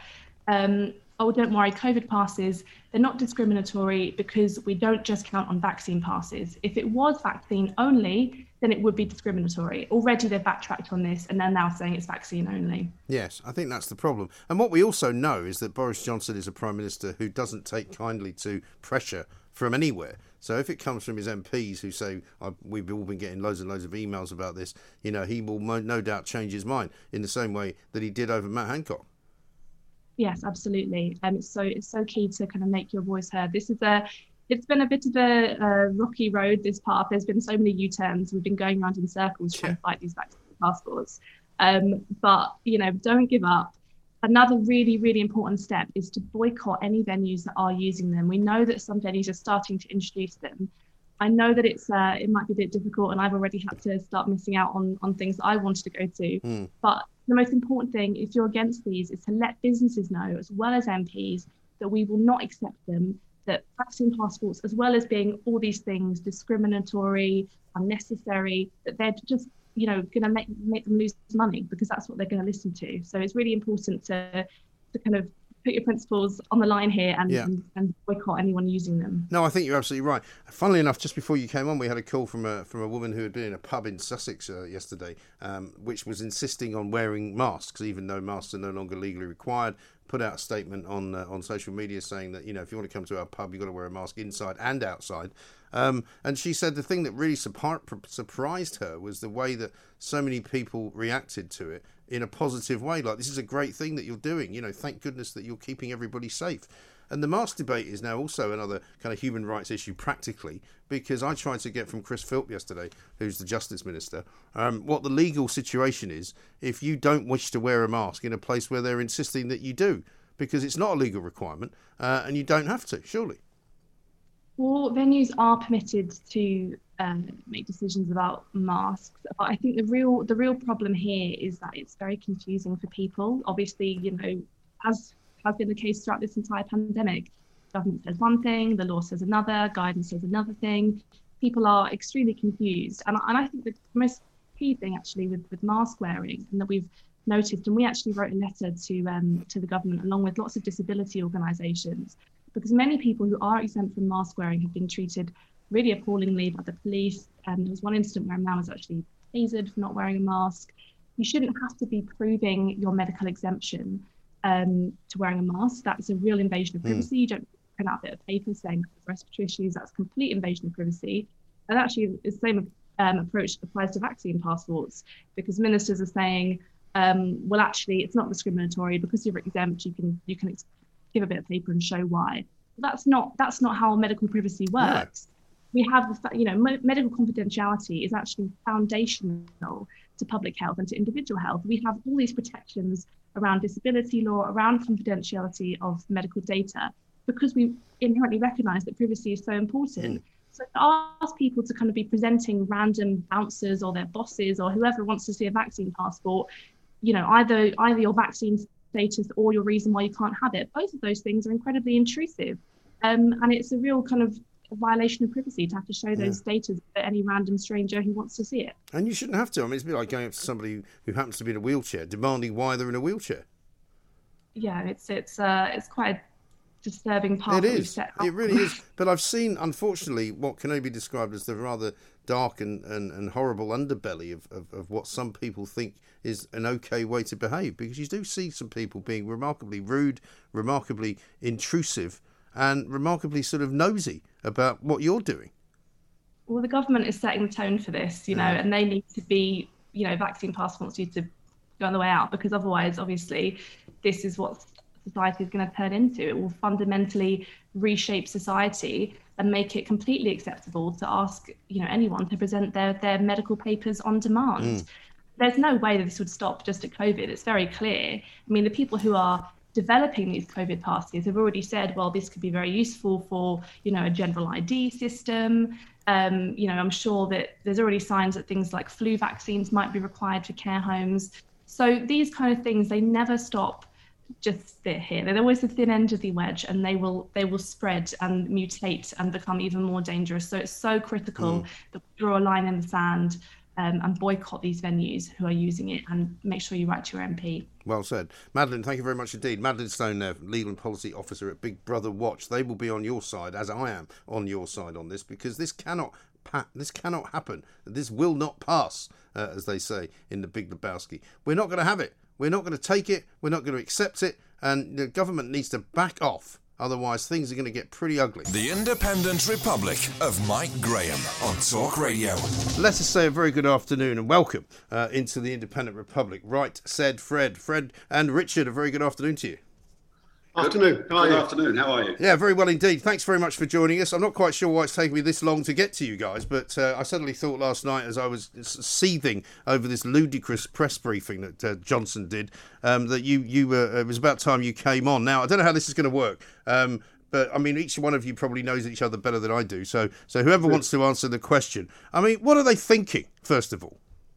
[SPEAKER 11] oh, don't worry, COVID passes, they're not discriminatory because we don't just count on vaccine passes. If it was vaccine only, then it would be discriminatory. Already they've backtracked on this, and they're now saying it's vaccine only. Yes,
[SPEAKER 4] I think that's the problem. And what we also know is that Boris Johnson is a Prime Minister who doesn't take kindly to pressure from anywhere. So if it comes from his MPs who say, we've all been getting loads and loads of emails about this, he will no doubt change his mind in the same way that he did over Matt Hancock.
[SPEAKER 11] Yes, absolutely. It's so key to kind of make your voice heard. It's been a bit of a rocky road, this path. There's been so many U-turns. We've been going around in circles trying to fight these vaccine passports. But, don't give up. Another really, really important step is to boycott any venues that are using them. We know that some venues are starting to introduce them. I know that it might be a bit difficult, and I've already had to start missing out on things that I wanted to go to. But the most important thing, if you're against these, is to let businesses know, as well as MPs, that we will not accept them, that vaccine passports, as well as being all these things, discriminatory, unnecessary, that they're just going to make them lose money, because that's what they're going to listen to. So it's really important to kind of put your principles on the line here and boycott anyone using them. No,
[SPEAKER 4] I think you're absolutely right. Funnily enough, just before you came on, we had a call from a woman who had been in a pub in Sussex yesterday, which was insisting on wearing masks, even though masks are no longer legally required. Put out a statement on social media saying that, if you want to come to our pub, you've got to wear a mask inside and outside. And she said the thing that really surprised her was the way that so many people reacted to it in a positive way. Like, this is a great thing that you're doing. Thank goodness that you're keeping everybody safe. And the mask debate is now also another kind of human rights issue practically, because I tried to get from Chris Philp yesterday, who's the Justice Minister, what the legal situation is if you don't wish to wear a mask in a place where they're insisting that you do, because it's not a legal requirement and you don't have to, surely.
[SPEAKER 11] Well, venues are permitted to make decisions about masks. But I think the real problem here is that it's very confusing for people. Obviously, as has been the case throughout this entire pandemic, government says one thing, the law says another, guidance says another thing. People are extremely confused. And I think the most key thing actually with mask wearing, and that we've noticed, and we actually wrote a letter to the government along with lots of disability organisations, because many people who are exempt from mask wearing have been treated really appallingly by the police. There was one incident where a man was actually tasered for not wearing a mask. You shouldn't have to be proving your medical exemption to wearing a mask. That's a real invasion of privacy. You don't print out a bit of paper saying respiratory issues. That's complete invasion of privacy. And actually, the same approach applies to vaccine passports, because ministers are saying, well, actually, it's not discriminatory because you're exempt. You can give a bit of paper and show why. That's not how medical privacy works. We have medical confidentiality is actually foundational to public health and to individual health. We have all these protections around disability law, around confidentiality of medical data, because we inherently recognise that privacy is so important. So to ask people to kind of be presenting random bouncers or their bosses or whoever wants to see a vaccine passport, either your vaccine status or your reason why you can't have it, both of those things are incredibly intrusive. And it's a real kind of violation of privacy to have to show those data to any random stranger who wants to see it.
[SPEAKER 4] And you shouldn't have to. I mean, it's a bit like going up to somebody who happens to be in a wheelchair, demanding why they're in a wheelchair. Yeah,
[SPEAKER 11] it's quite a disturbing part.
[SPEAKER 4] It is. It really is. But I've seen, unfortunately, what can only be described as the rather dark and horrible underbelly of what some people think is an okay way to behave, because you do see some people being remarkably rude, remarkably intrusive, and remarkably sort of nosy about what you're doing.
[SPEAKER 11] Well, the government is setting the tone for this, and they need to be, vaccine passports need to go on the way out, because otherwise, obviously, this is what society is going to turn into. It will fundamentally reshape society and make it completely acceptable to ask, anyone to present their medical papers on demand. There's no way that this would stop just at COVID. It's very clear. I mean, the people who are developing these COVID passes have already said, well, this could be very useful for, a general ID system. I'm sure that there's already signs that things like flu vaccines might be required for care homes. So these kind of things, they never stop just sit here. They're always the thin end of the wedge, and they will spread and mutate and become even more dangerous. So it's so critical that we draw a line in the sand and boycott these venues who are using it, and make sure you write to your MP.
[SPEAKER 4] Well said. Madeleine, thank you very much indeed. Madeleine Stone there, Legal and Policy Officer at Big Brother Watch. They will be on your side, as I am on your side on this, because this cannot happen. This will not pass, as they say in The Big Lebowski. We're not going to have it. We're not going to take it. We're not going to accept it. And the government needs to back off. Otherwise, things are going to get pretty ugly.
[SPEAKER 3] The Independent Republic of Mike Graham on Talk Radio.
[SPEAKER 4] Let us say a very good afternoon and welcome into the Independent Republic. Right, said Fred. Fred and Richard, a very good afternoon to you.
[SPEAKER 12] Afternoon. Good afternoon. How are you?
[SPEAKER 4] Yeah, very well indeed. Thanks very much for joining us. I'm not quite sure why it's taken me this long to get to you guys, but I suddenly thought last night, as I was seething over this ludicrous press briefing that Johnson did, that you were. It was about time you came on. Now, I don't know how this is going to work. But I mean, each one of you probably knows each other better than I do. So whoever wants to answer the question, I mean, what are they thinking? First of all.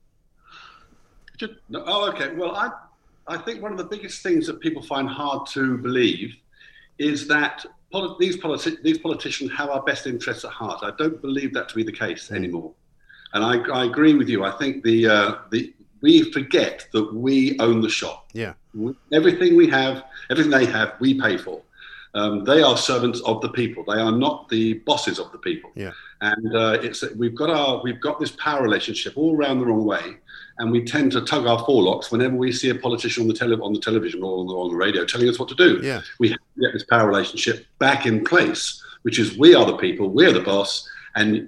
[SPEAKER 12] Okay. Well, I think one of the biggest things that people find hard to believe is that these politicians have our best interests at heart. I don't believe that to be the case anymore. And I agree with you. I think we forget that we own the shop.
[SPEAKER 4] Yeah.
[SPEAKER 12] Everything we have, everything they have, we pay for. They are servants of the people. They are not the bosses of the people.
[SPEAKER 4] Yeah.
[SPEAKER 12] And we've got this power relationship all around the wrong way. And we tend to tug our forelocks whenever we see a politician on the television or on the radio telling us what to do.
[SPEAKER 4] Yeah.
[SPEAKER 12] We have to get this power relationship back in place, which is we are the people, we're the boss, and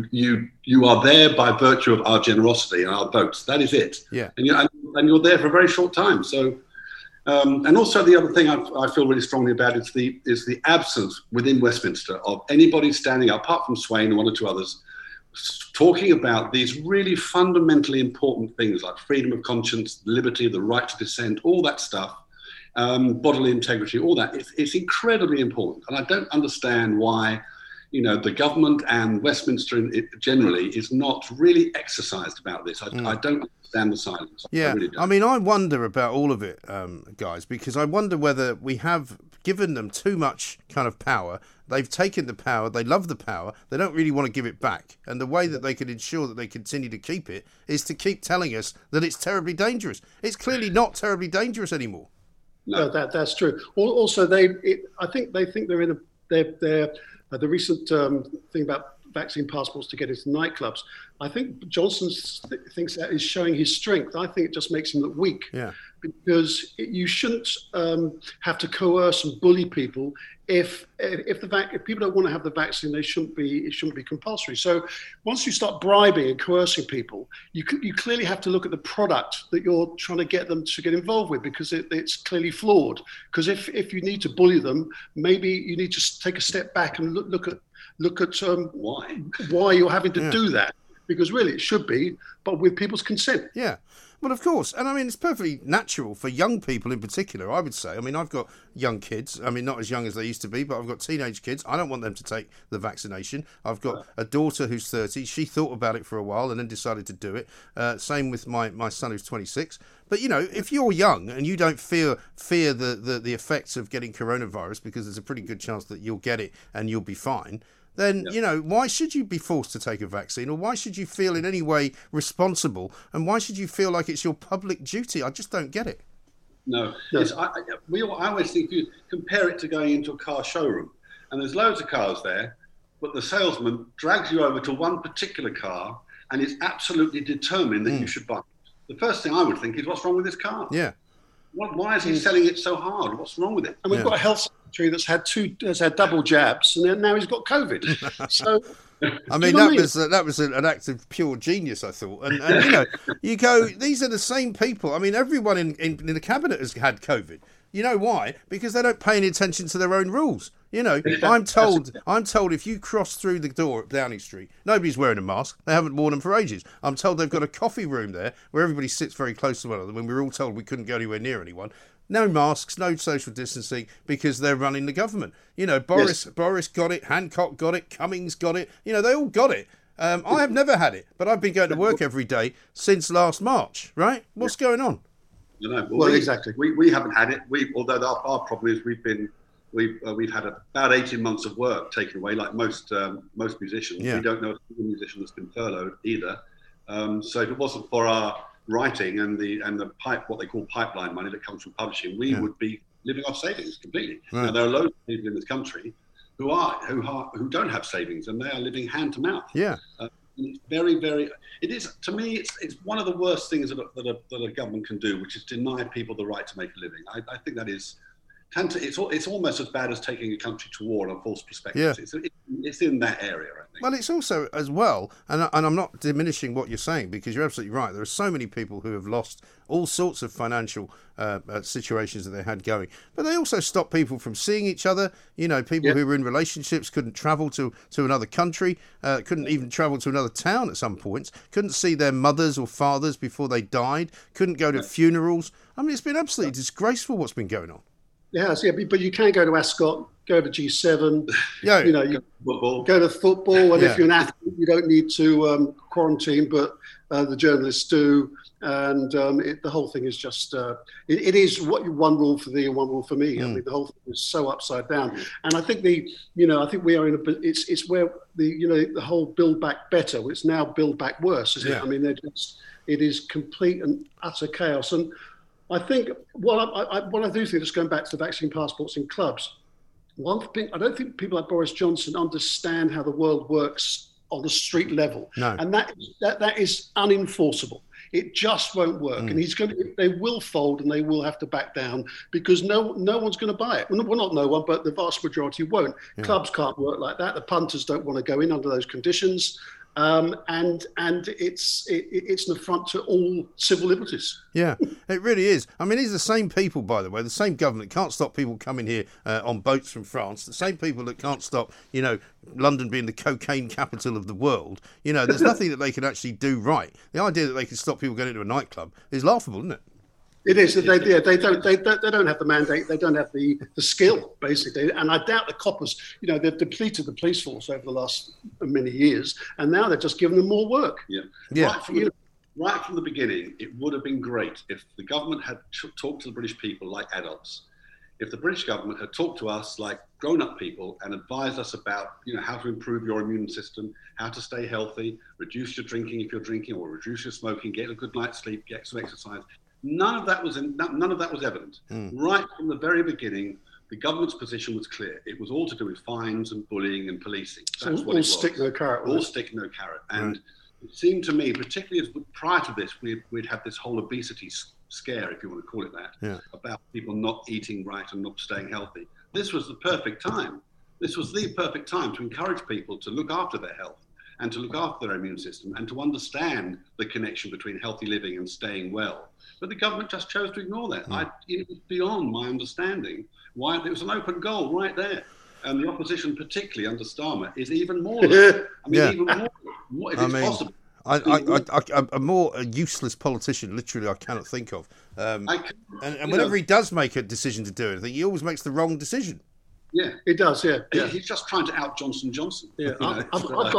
[SPEAKER 12] you are there by virtue of our generosity and our votes. That is it.
[SPEAKER 4] Yeah.
[SPEAKER 12] And you're there for a very short time. So, and also the other thing I feel really strongly about is the absence within Westminster of anybody standing up, apart from Swain and one or two others, talking about these really fundamentally important things like freedom of conscience, liberty, the right to dissent, all that stuff, bodily integrity, all that. It's incredibly important. And I don't understand why, the government and Westminster generally is not really exercised about this. I don't understand the silence.
[SPEAKER 4] Yeah, I mean, I wonder about all of it, guys, because I wonder whether we have given them too much kind of power. They've taken the power. They love the power. They don't really want to give it back. And the way that they can ensure that they continue to keep it is to keep telling us that it's terribly dangerous. It's clearly not terribly dangerous anymore.
[SPEAKER 13] No, that's true. Also, I think they think they're in the recent thing about vaccine passports to get into nightclubs. I think Johnson thinks that is showing his strength. I think it just makes him look weak.
[SPEAKER 4] Yeah.
[SPEAKER 13] Because you shouldn't have to coerce and bully people. If people don't want to have the vaccine, it shouldn't be compulsory. So once you start bribing and coercing people, you clearly have to look at the product that you're trying to get them to get involved with, because it's clearly flawed. Because if you need to bully them, maybe you need to take a step back and look at why you're having to do that. Because really it should be, but with people's consent.
[SPEAKER 4] Yeah. Well, of course. And I mean, it's perfectly natural for young people in particular, I would say. I mean, I've got young kids. I mean, not as young as they used to be, but I've got teenage kids. I don't want them to take the vaccination. I've got a daughter who's 30. She thought about it for a while and then decided to do it. Same with my son who's 26. But, you know, if you're young and you don't fear the effects of getting coronavirus, because there's a pretty good chance that you'll get it and you'll be fine, then, you know, why should you be forced to take a vaccine, or why should you feel in any way responsible, and why should you feel like it's your public duty? I just don't get it.
[SPEAKER 12] No. I always think you compare it to going into a car showroom, and there's loads of cars there, but the salesman drags you over to one particular car and is absolutely determined that you should buy it. The first thing I would think is, what's wrong with this car?
[SPEAKER 4] Yeah.
[SPEAKER 12] Why is he selling it so hard? What's wrong with it?
[SPEAKER 13] And we've got a health secretary that's had double jabs, and now he's got COVID. So,
[SPEAKER 4] I mean, that was an act of pure genius, I thought. And you know, you go, these are the same people. I mean, everyone in the cabinet has had COVID. You know why? Because they don't pay any attention to their own rules. You know, I'm told if you cross through the door at Downing Street, nobody's wearing a mask. They haven't worn them for ages. I'm told they've got a coffee room there where everybody sits very close to one another, when we were all told we couldn't go anywhere near anyone. No masks, no social distancing, because they're running the government. You know, Boris got it, Hancock got it, Cummings got it. You know, they all got it. I have never had it, but I've been going to work every day since last March, right? What's going on?
[SPEAKER 12] You know, exactly. We haven't had it. Although our problem is we've had about 18 months of work taken away, like most musicians.
[SPEAKER 4] Yeah.
[SPEAKER 12] We don't know a single musician that's been furloughed either. So if it wasn't for our writing and the what they call pipeline money that comes from publishing, we would be living off savings completely.
[SPEAKER 4] Right.
[SPEAKER 12] Now there are loads of people in this country who don't have savings, and they are living hand to mouth.
[SPEAKER 4] Yeah.
[SPEAKER 12] It's very, very. It is, to me. It's one of the worst things that a government can do, which is deny people the right to make a living. I think that is. It's almost as bad as taking a country to war on false perspectives. Yeah. It's in that area, I think.
[SPEAKER 4] Well, it's also as well, and I'm not diminishing what you're saying, because you're absolutely right. There are so many people who have lost all sorts of financial situations that they had going, but they also stop people from seeing each other. You know, people who were in relationships couldn't travel to another country, couldn't even travel to another town at some points, couldn't see their mothers or fathers before they died, couldn't go to funerals. I mean, it's been absolutely disgraceful what's been going on.
[SPEAKER 13] Yes, but you can go to Ascot, go to G7, you know, go to football, and if you're an athlete, you don't need to quarantine, but the journalists do, and the whole thing is just, it is one rule for thee and one rule for me. I mean, the whole thing is so upside down, and I think I think we are it's where the whole Build Back Better, it's now Build Back Worse, isn't it? I mean, it is complete and utter chaos. And I think what I do think is going back to the vaccine passports in clubs. One thing, I don't think people like Boris Johnson understand how the world works on the street level, and that is unenforceable. It just won't work, and they will fold and they will have to back down, because no one's going to buy it. Well, not no one, but the vast majority won't. Yeah. Clubs can't work like that. The punters don't want to go in under those conditions. And it's an affront to all civil liberties.
[SPEAKER 4] Yeah, it really is. I mean, these are the same people, by the way, the same government can't stop people coming here on boats from France, the same people that can't stop, you know, London being the cocaine capital of the world. You know, there's nothing that they can actually do right. The idea that they can stop people going into a nightclub is laughable, isn't it?
[SPEAKER 13] It is. They don't have the mandate. They don't have the skill, basically. And I doubt the coppers, you know, they've depleted the police force over the last many years, and now they're just giving them more work.
[SPEAKER 12] Yeah. Right from the beginning, it would have been great if the government had talked to the British people like adults. If the British government had talked to us like grown-up people and advised us about, you know, how to improve your immune system, how to stay healthy, reduce your drinking if you're drinking, or reduce your smoking, get a good night's sleep, get some exercise. None of that was evident. Right from the very beginning, the government's position was clear. It was all to do with fines and bullying and policing. That's what it was.
[SPEAKER 13] All stick, no carrot.
[SPEAKER 12] All stick, no carrot. And it seemed to me, particularly as prior to this, we'd had this whole obesity scare, if you want to call it that, about people not eating right and not staying healthy. This was the perfect time. This was the perfect time to encourage people to look after their health and to look after their immune system and to understand the connection between healthy living and staying well. But the government just chose to ignore that. It was beyond my understanding why it was an open goal right there. And the opposition, particularly under Starmer, is even more. Even more. If it's possible.
[SPEAKER 4] A more useless politician, literally, I cannot think of. And whenever he does make a decision to do anything, he always makes the wrong decision.
[SPEAKER 13] Yeah, it does. Yeah.
[SPEAKER 12] He's just trying to out Johnson Johnson.
[SPEAKER 13] Yeah, I've got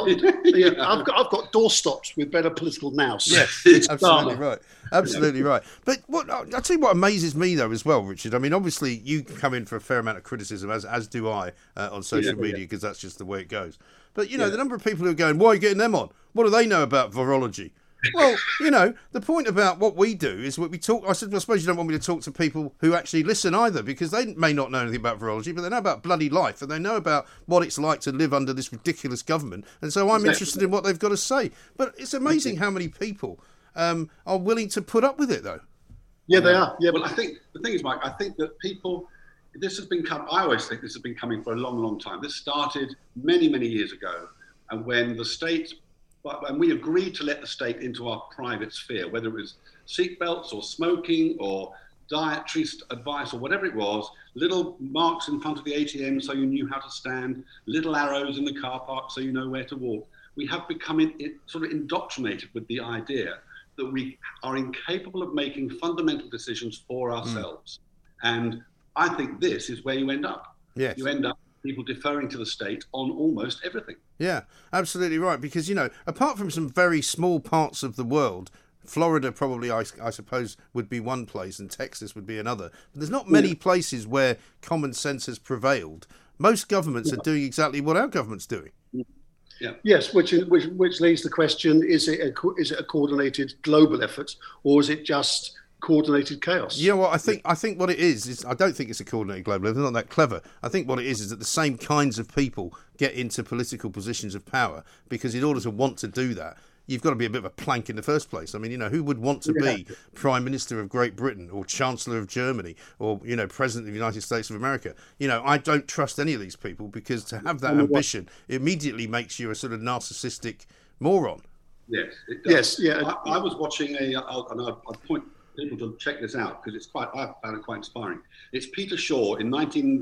[SPEAKER 13] doorstops with better political nous.
[SPEAKER 4] Yes, absolutely right. Absolutely right. But I'll tell you what amazes me though as well, Richard. I mean, obviously you come in for a fair amount of criticism, as do I, on social media, because that's just the way it goes. But the number of people who are going, why are you getting them on? What do they know about virology? Well, the point about what we do is we talk. I said, well, I suppose you don't want me to talk to people who actually listen either, because they may not know anything about virology, but they know about bloody life, and they know about what it's like to live under this ridiculous government. And so I'm interested in what they've got to say. But it's amazing how many people are willing to put up with it, though.
[SPEAKER 13] Yeah, they are. Yeah,
[SPEAKER 12] well, I think the thing is, Mike, I think that people. This has been. I always think this has been coming for a long, long time. This started many, many years ago, and when the state. But when we agreed to let the state into our private sphere, whether it was seatbelts or smoking or dietary advice or whatever it was, little marks in front of the ATM so you knew how to stand, little arrows in the car park so you know where to walk, we have become sort of indoctrinated with the idea that we are incapable of making fundamental decisions for ourselves. And I think this is where you end up.
[SPEAKER 4] Yes.
[SPEAKER 12] You end up people deferring to the state on almost everything.
[SPEAKER 4] Yeah, absolutely right. Because, apart from some very small parts of the world, Florida probably, I suppose, would be one place and Texas would be another. But there's not many places where common sense has prevailed. Most governments are doing exactly what our government's doing.
[SPEAKER 12] Yeah.
[SPEAKER 13] Yes, which leads the question: is it a coordinated global effort, or is it just coordinated chaos?
[SPEAKER 4] You know what? I think what it is I don't think it's a coordinated global effort. They're not that clever. I think what it is that the same kinds of people get into political positions of power because in order to want to do that, you've got to be a bit of a plank in the first place. I mean, who would want to be Prime Minister of Great Britain or Chancellor of Germany or, President of the United States of America? I don't trust any of these people because to have that ambition immediately makes you a sort of narcissistic moron.
[SPEAKER 12] Yes, it does.
[SPEAKER 13] Yes, yeah.
[SPEAKER 12] I was watching and I'd point people to check this out because I found it quite inspiring. It's Peter Shaw in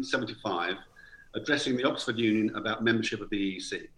[SPEAKER 12] 1975 addressing the Oxford Union about membership of the EEC.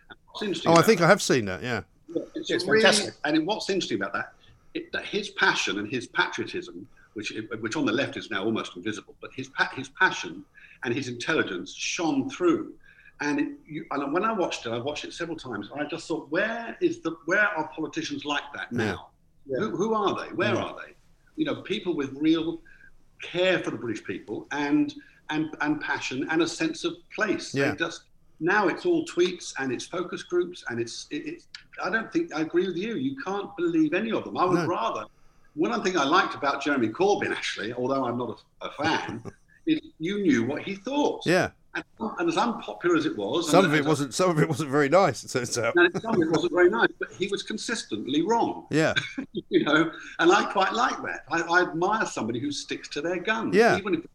[SPEAKER 4] I think I have seen that, yeah.
[SPEAKER 12] It's really fantastic. And what's interesting about that, his passion and his patriotism, which on the left is now almost invisible, but his passion and his intelligence shone through. And when I watched it several times, and I just thought, where are politicians like that now? Yeah. Who are they? Where are they? People with real care for the British people and passion and a sense of place.
[SPEAKER 4] Yeah.
[SPEAKER 12] Now it's all tweets and it's focus groups and it's. I don't think I agree with you. You can't believe any of them. I would rather. One thing I liked about Jeremy Corbyn, actually, although I'm not a fan, is you knew what he thought.
[SPEAKER 4] Yeah.
[SPEAKER 12] And as unpopular as it was,
[SPEAKER 4] some of it wasn't very nice. It turns out.
[SPEAKER 12] And some of it wasn't very nice, but he was consistently wrong.
[SPEAKER 4] Yeah.
[SPEAKER 12] And I quite like that. I admire somebody who sticks to their guns.
[SPEAKER 4] Yeah.
[SPEAKER 12] Even if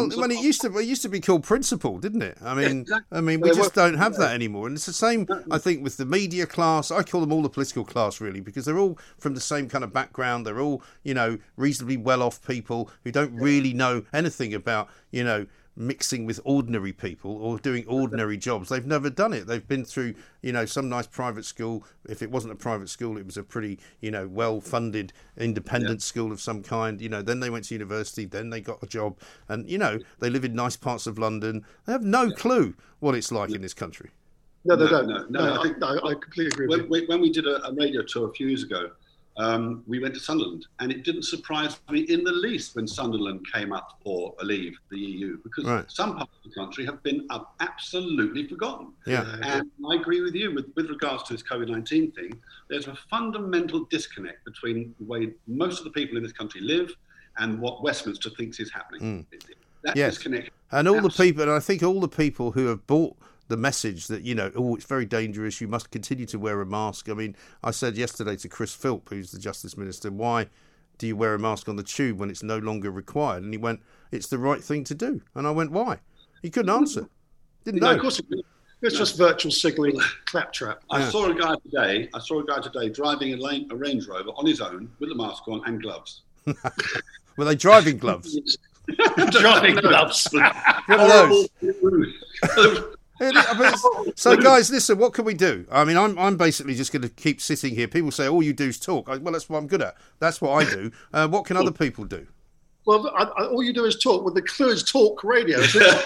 [SPEAKER 4] it used to be called principle, didn't it? We just don't have that anymore. And it's the same, I think, with the media class. I call them all the political class, really, because they're all from the same kind of background. They're all, reasonably well-off people who don't really know anything about, mixing with ordinary people or doing ordinary jobs. They've never done it. They've been through, some nice private school. If it wasn't a private school, it was a pretty, well-funded independent school of some kind. Then they went to university, then they got a job. And, they live in nice parts of London. They have no clue what it's like in this country.
[SPEAKER 13] No, they don't. No, I completely agree with you.
[SPEAKER 12] When we did a radio tour a few years ago, we went to Sunderland, and it didn't surprise me in the least when Sunderland came up for a leave the EU, because some parts of the country have been absolutely forgotten.
[SPEAKER 4] Yeah.
[SPEAKER 12] And I agree with you with regards to this COVID-19 thing. There's a fundamental disconnect between the way most of the people in this country live and what Westminster thinks is happening. That disconnect.
[SPEAKER 4] And all the people, and I think all the people who have bought the message that, it's very dangerous, you must continue to wear a mask. I mean, I said yesterday to Chris Philp, who's the Justice Minister, why do you wear a mask on the tube when it's no longer required? And he went, it's the right thing to do. And I went, why? He couldn't answer. Didn't know.
[SPEAKER 13] Of course it didn't. It's just virtual signalling claptrap.
[SPEAKER 12] I saw a guy today driving a Range Rover on his own with a mask on and gloves.
[SPEAKER 4] Were they driving gloves?
[SPEAKER 13] Driving gloves.
[SPEAKER 4] What are those? So, guys, listen. What can we do? I mean, I'm basically just going to keep sitting here. People say all you do is talk. Well, that's what I'm good at. That's what I do. What can other people do?
[SPEAKER 13] Well, all you do is talk. Well, the clue is talk radio.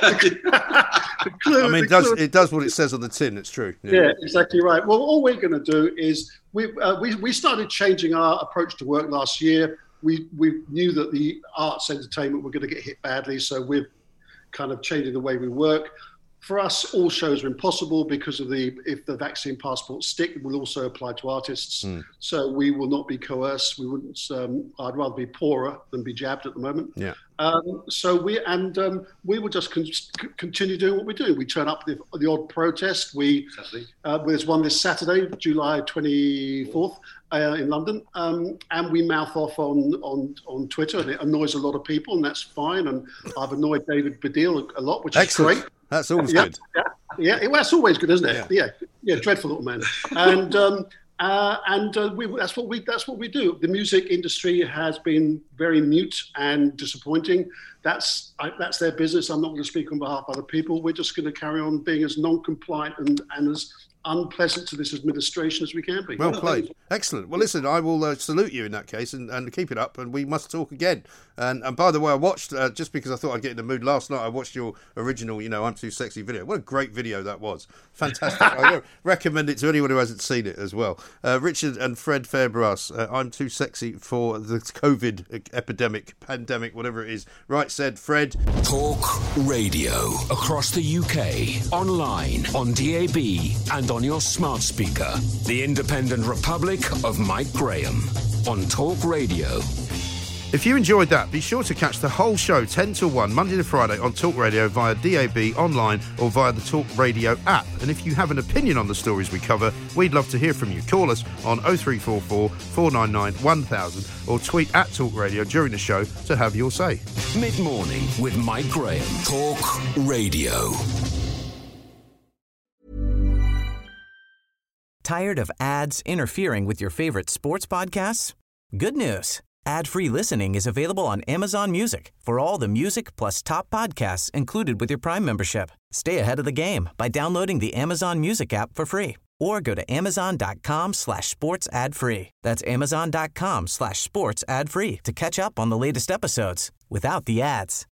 [SPEAKER 4] It does what it says on the tin. It's true.
[SPEAKER 13] Yeah, exactly right. Well, all we're going to do is we started changing our approach to work last year. We knew that the arts entertainment were going to get hit badly, so we're kind of changing the way we work. For us, all shows are impossible because of if the vaccine passports stick, it will also apply to artists. So we will not be coerced. We wouldn't. I'd rather be poorer than be jabbed at the moment.
[SPEAKER 4] Yeah.
[SPEAKER 13] So we will just continue doing what we're doing. We turn up the odd protest. There's one this Saturday, July 24th, in London, and we mouth off on Twitter, and it annoys a lot of people, and that's fine. And I've annoyed David Baddiel a lot, which is great.
[SPEAKER 4] That's always good.
[SPEAKER 13] Yeah, well, that's always good, isn't it? Yeah, dreadful little man. And that's what we do. The music industry has been very mute and disappointing. That's their business. I'm not going to speak on behalf of other people. We're just going to carry on being as non-compliant and as unpleasant to this administration as we can be.
[SPEAKER 4] Well played. Excellent. Well, listen, I will salute you in that case and keep it up, and we must talk again. And by the way, I watched, just because I thought I'd get in the mood last night, I watched your original, I'm Too Sexy video. What a great video that was. Fantastic. I recommend it to anyone who hasn't seen it as well. Richard and Fred Fairbrass, I'm Too Sexy for the COVID pandemic, whatever it is. Right said, Fred.
[SPEAKER 3] Talk Radio. Across the UK, online, on DAB, and on your smart speaker. The Independent Republic of Mike Graham on Talk Radio.
[SPEAKER 4] If you enjoyed that, be sure to catch the whole show 10 till 1, Monday to Friday on Talk Radio via DAB, online or via the Talk Radio app. And if you have an opinion on the stories we cover, we'd love to hear from you. Call us on 0344 499 1000 or tweet at Talk Radio during the show to have your say.
[SPEAKER 3] Mid-morning with Mike Graham. Talk Radio.
[SPEAKER 1] Tired of ads interfering with your favorite sports podcasts? Good news. Ad-free listening is available on Amazon Music for all the music plus top podcasts included with your Prime membership. Stay ahead of the game by downloading the Amazon Music app for free or go to amazon.com/sports ad free. That's amazon.com/sports ad free to catch up on the latest episodes without the ads.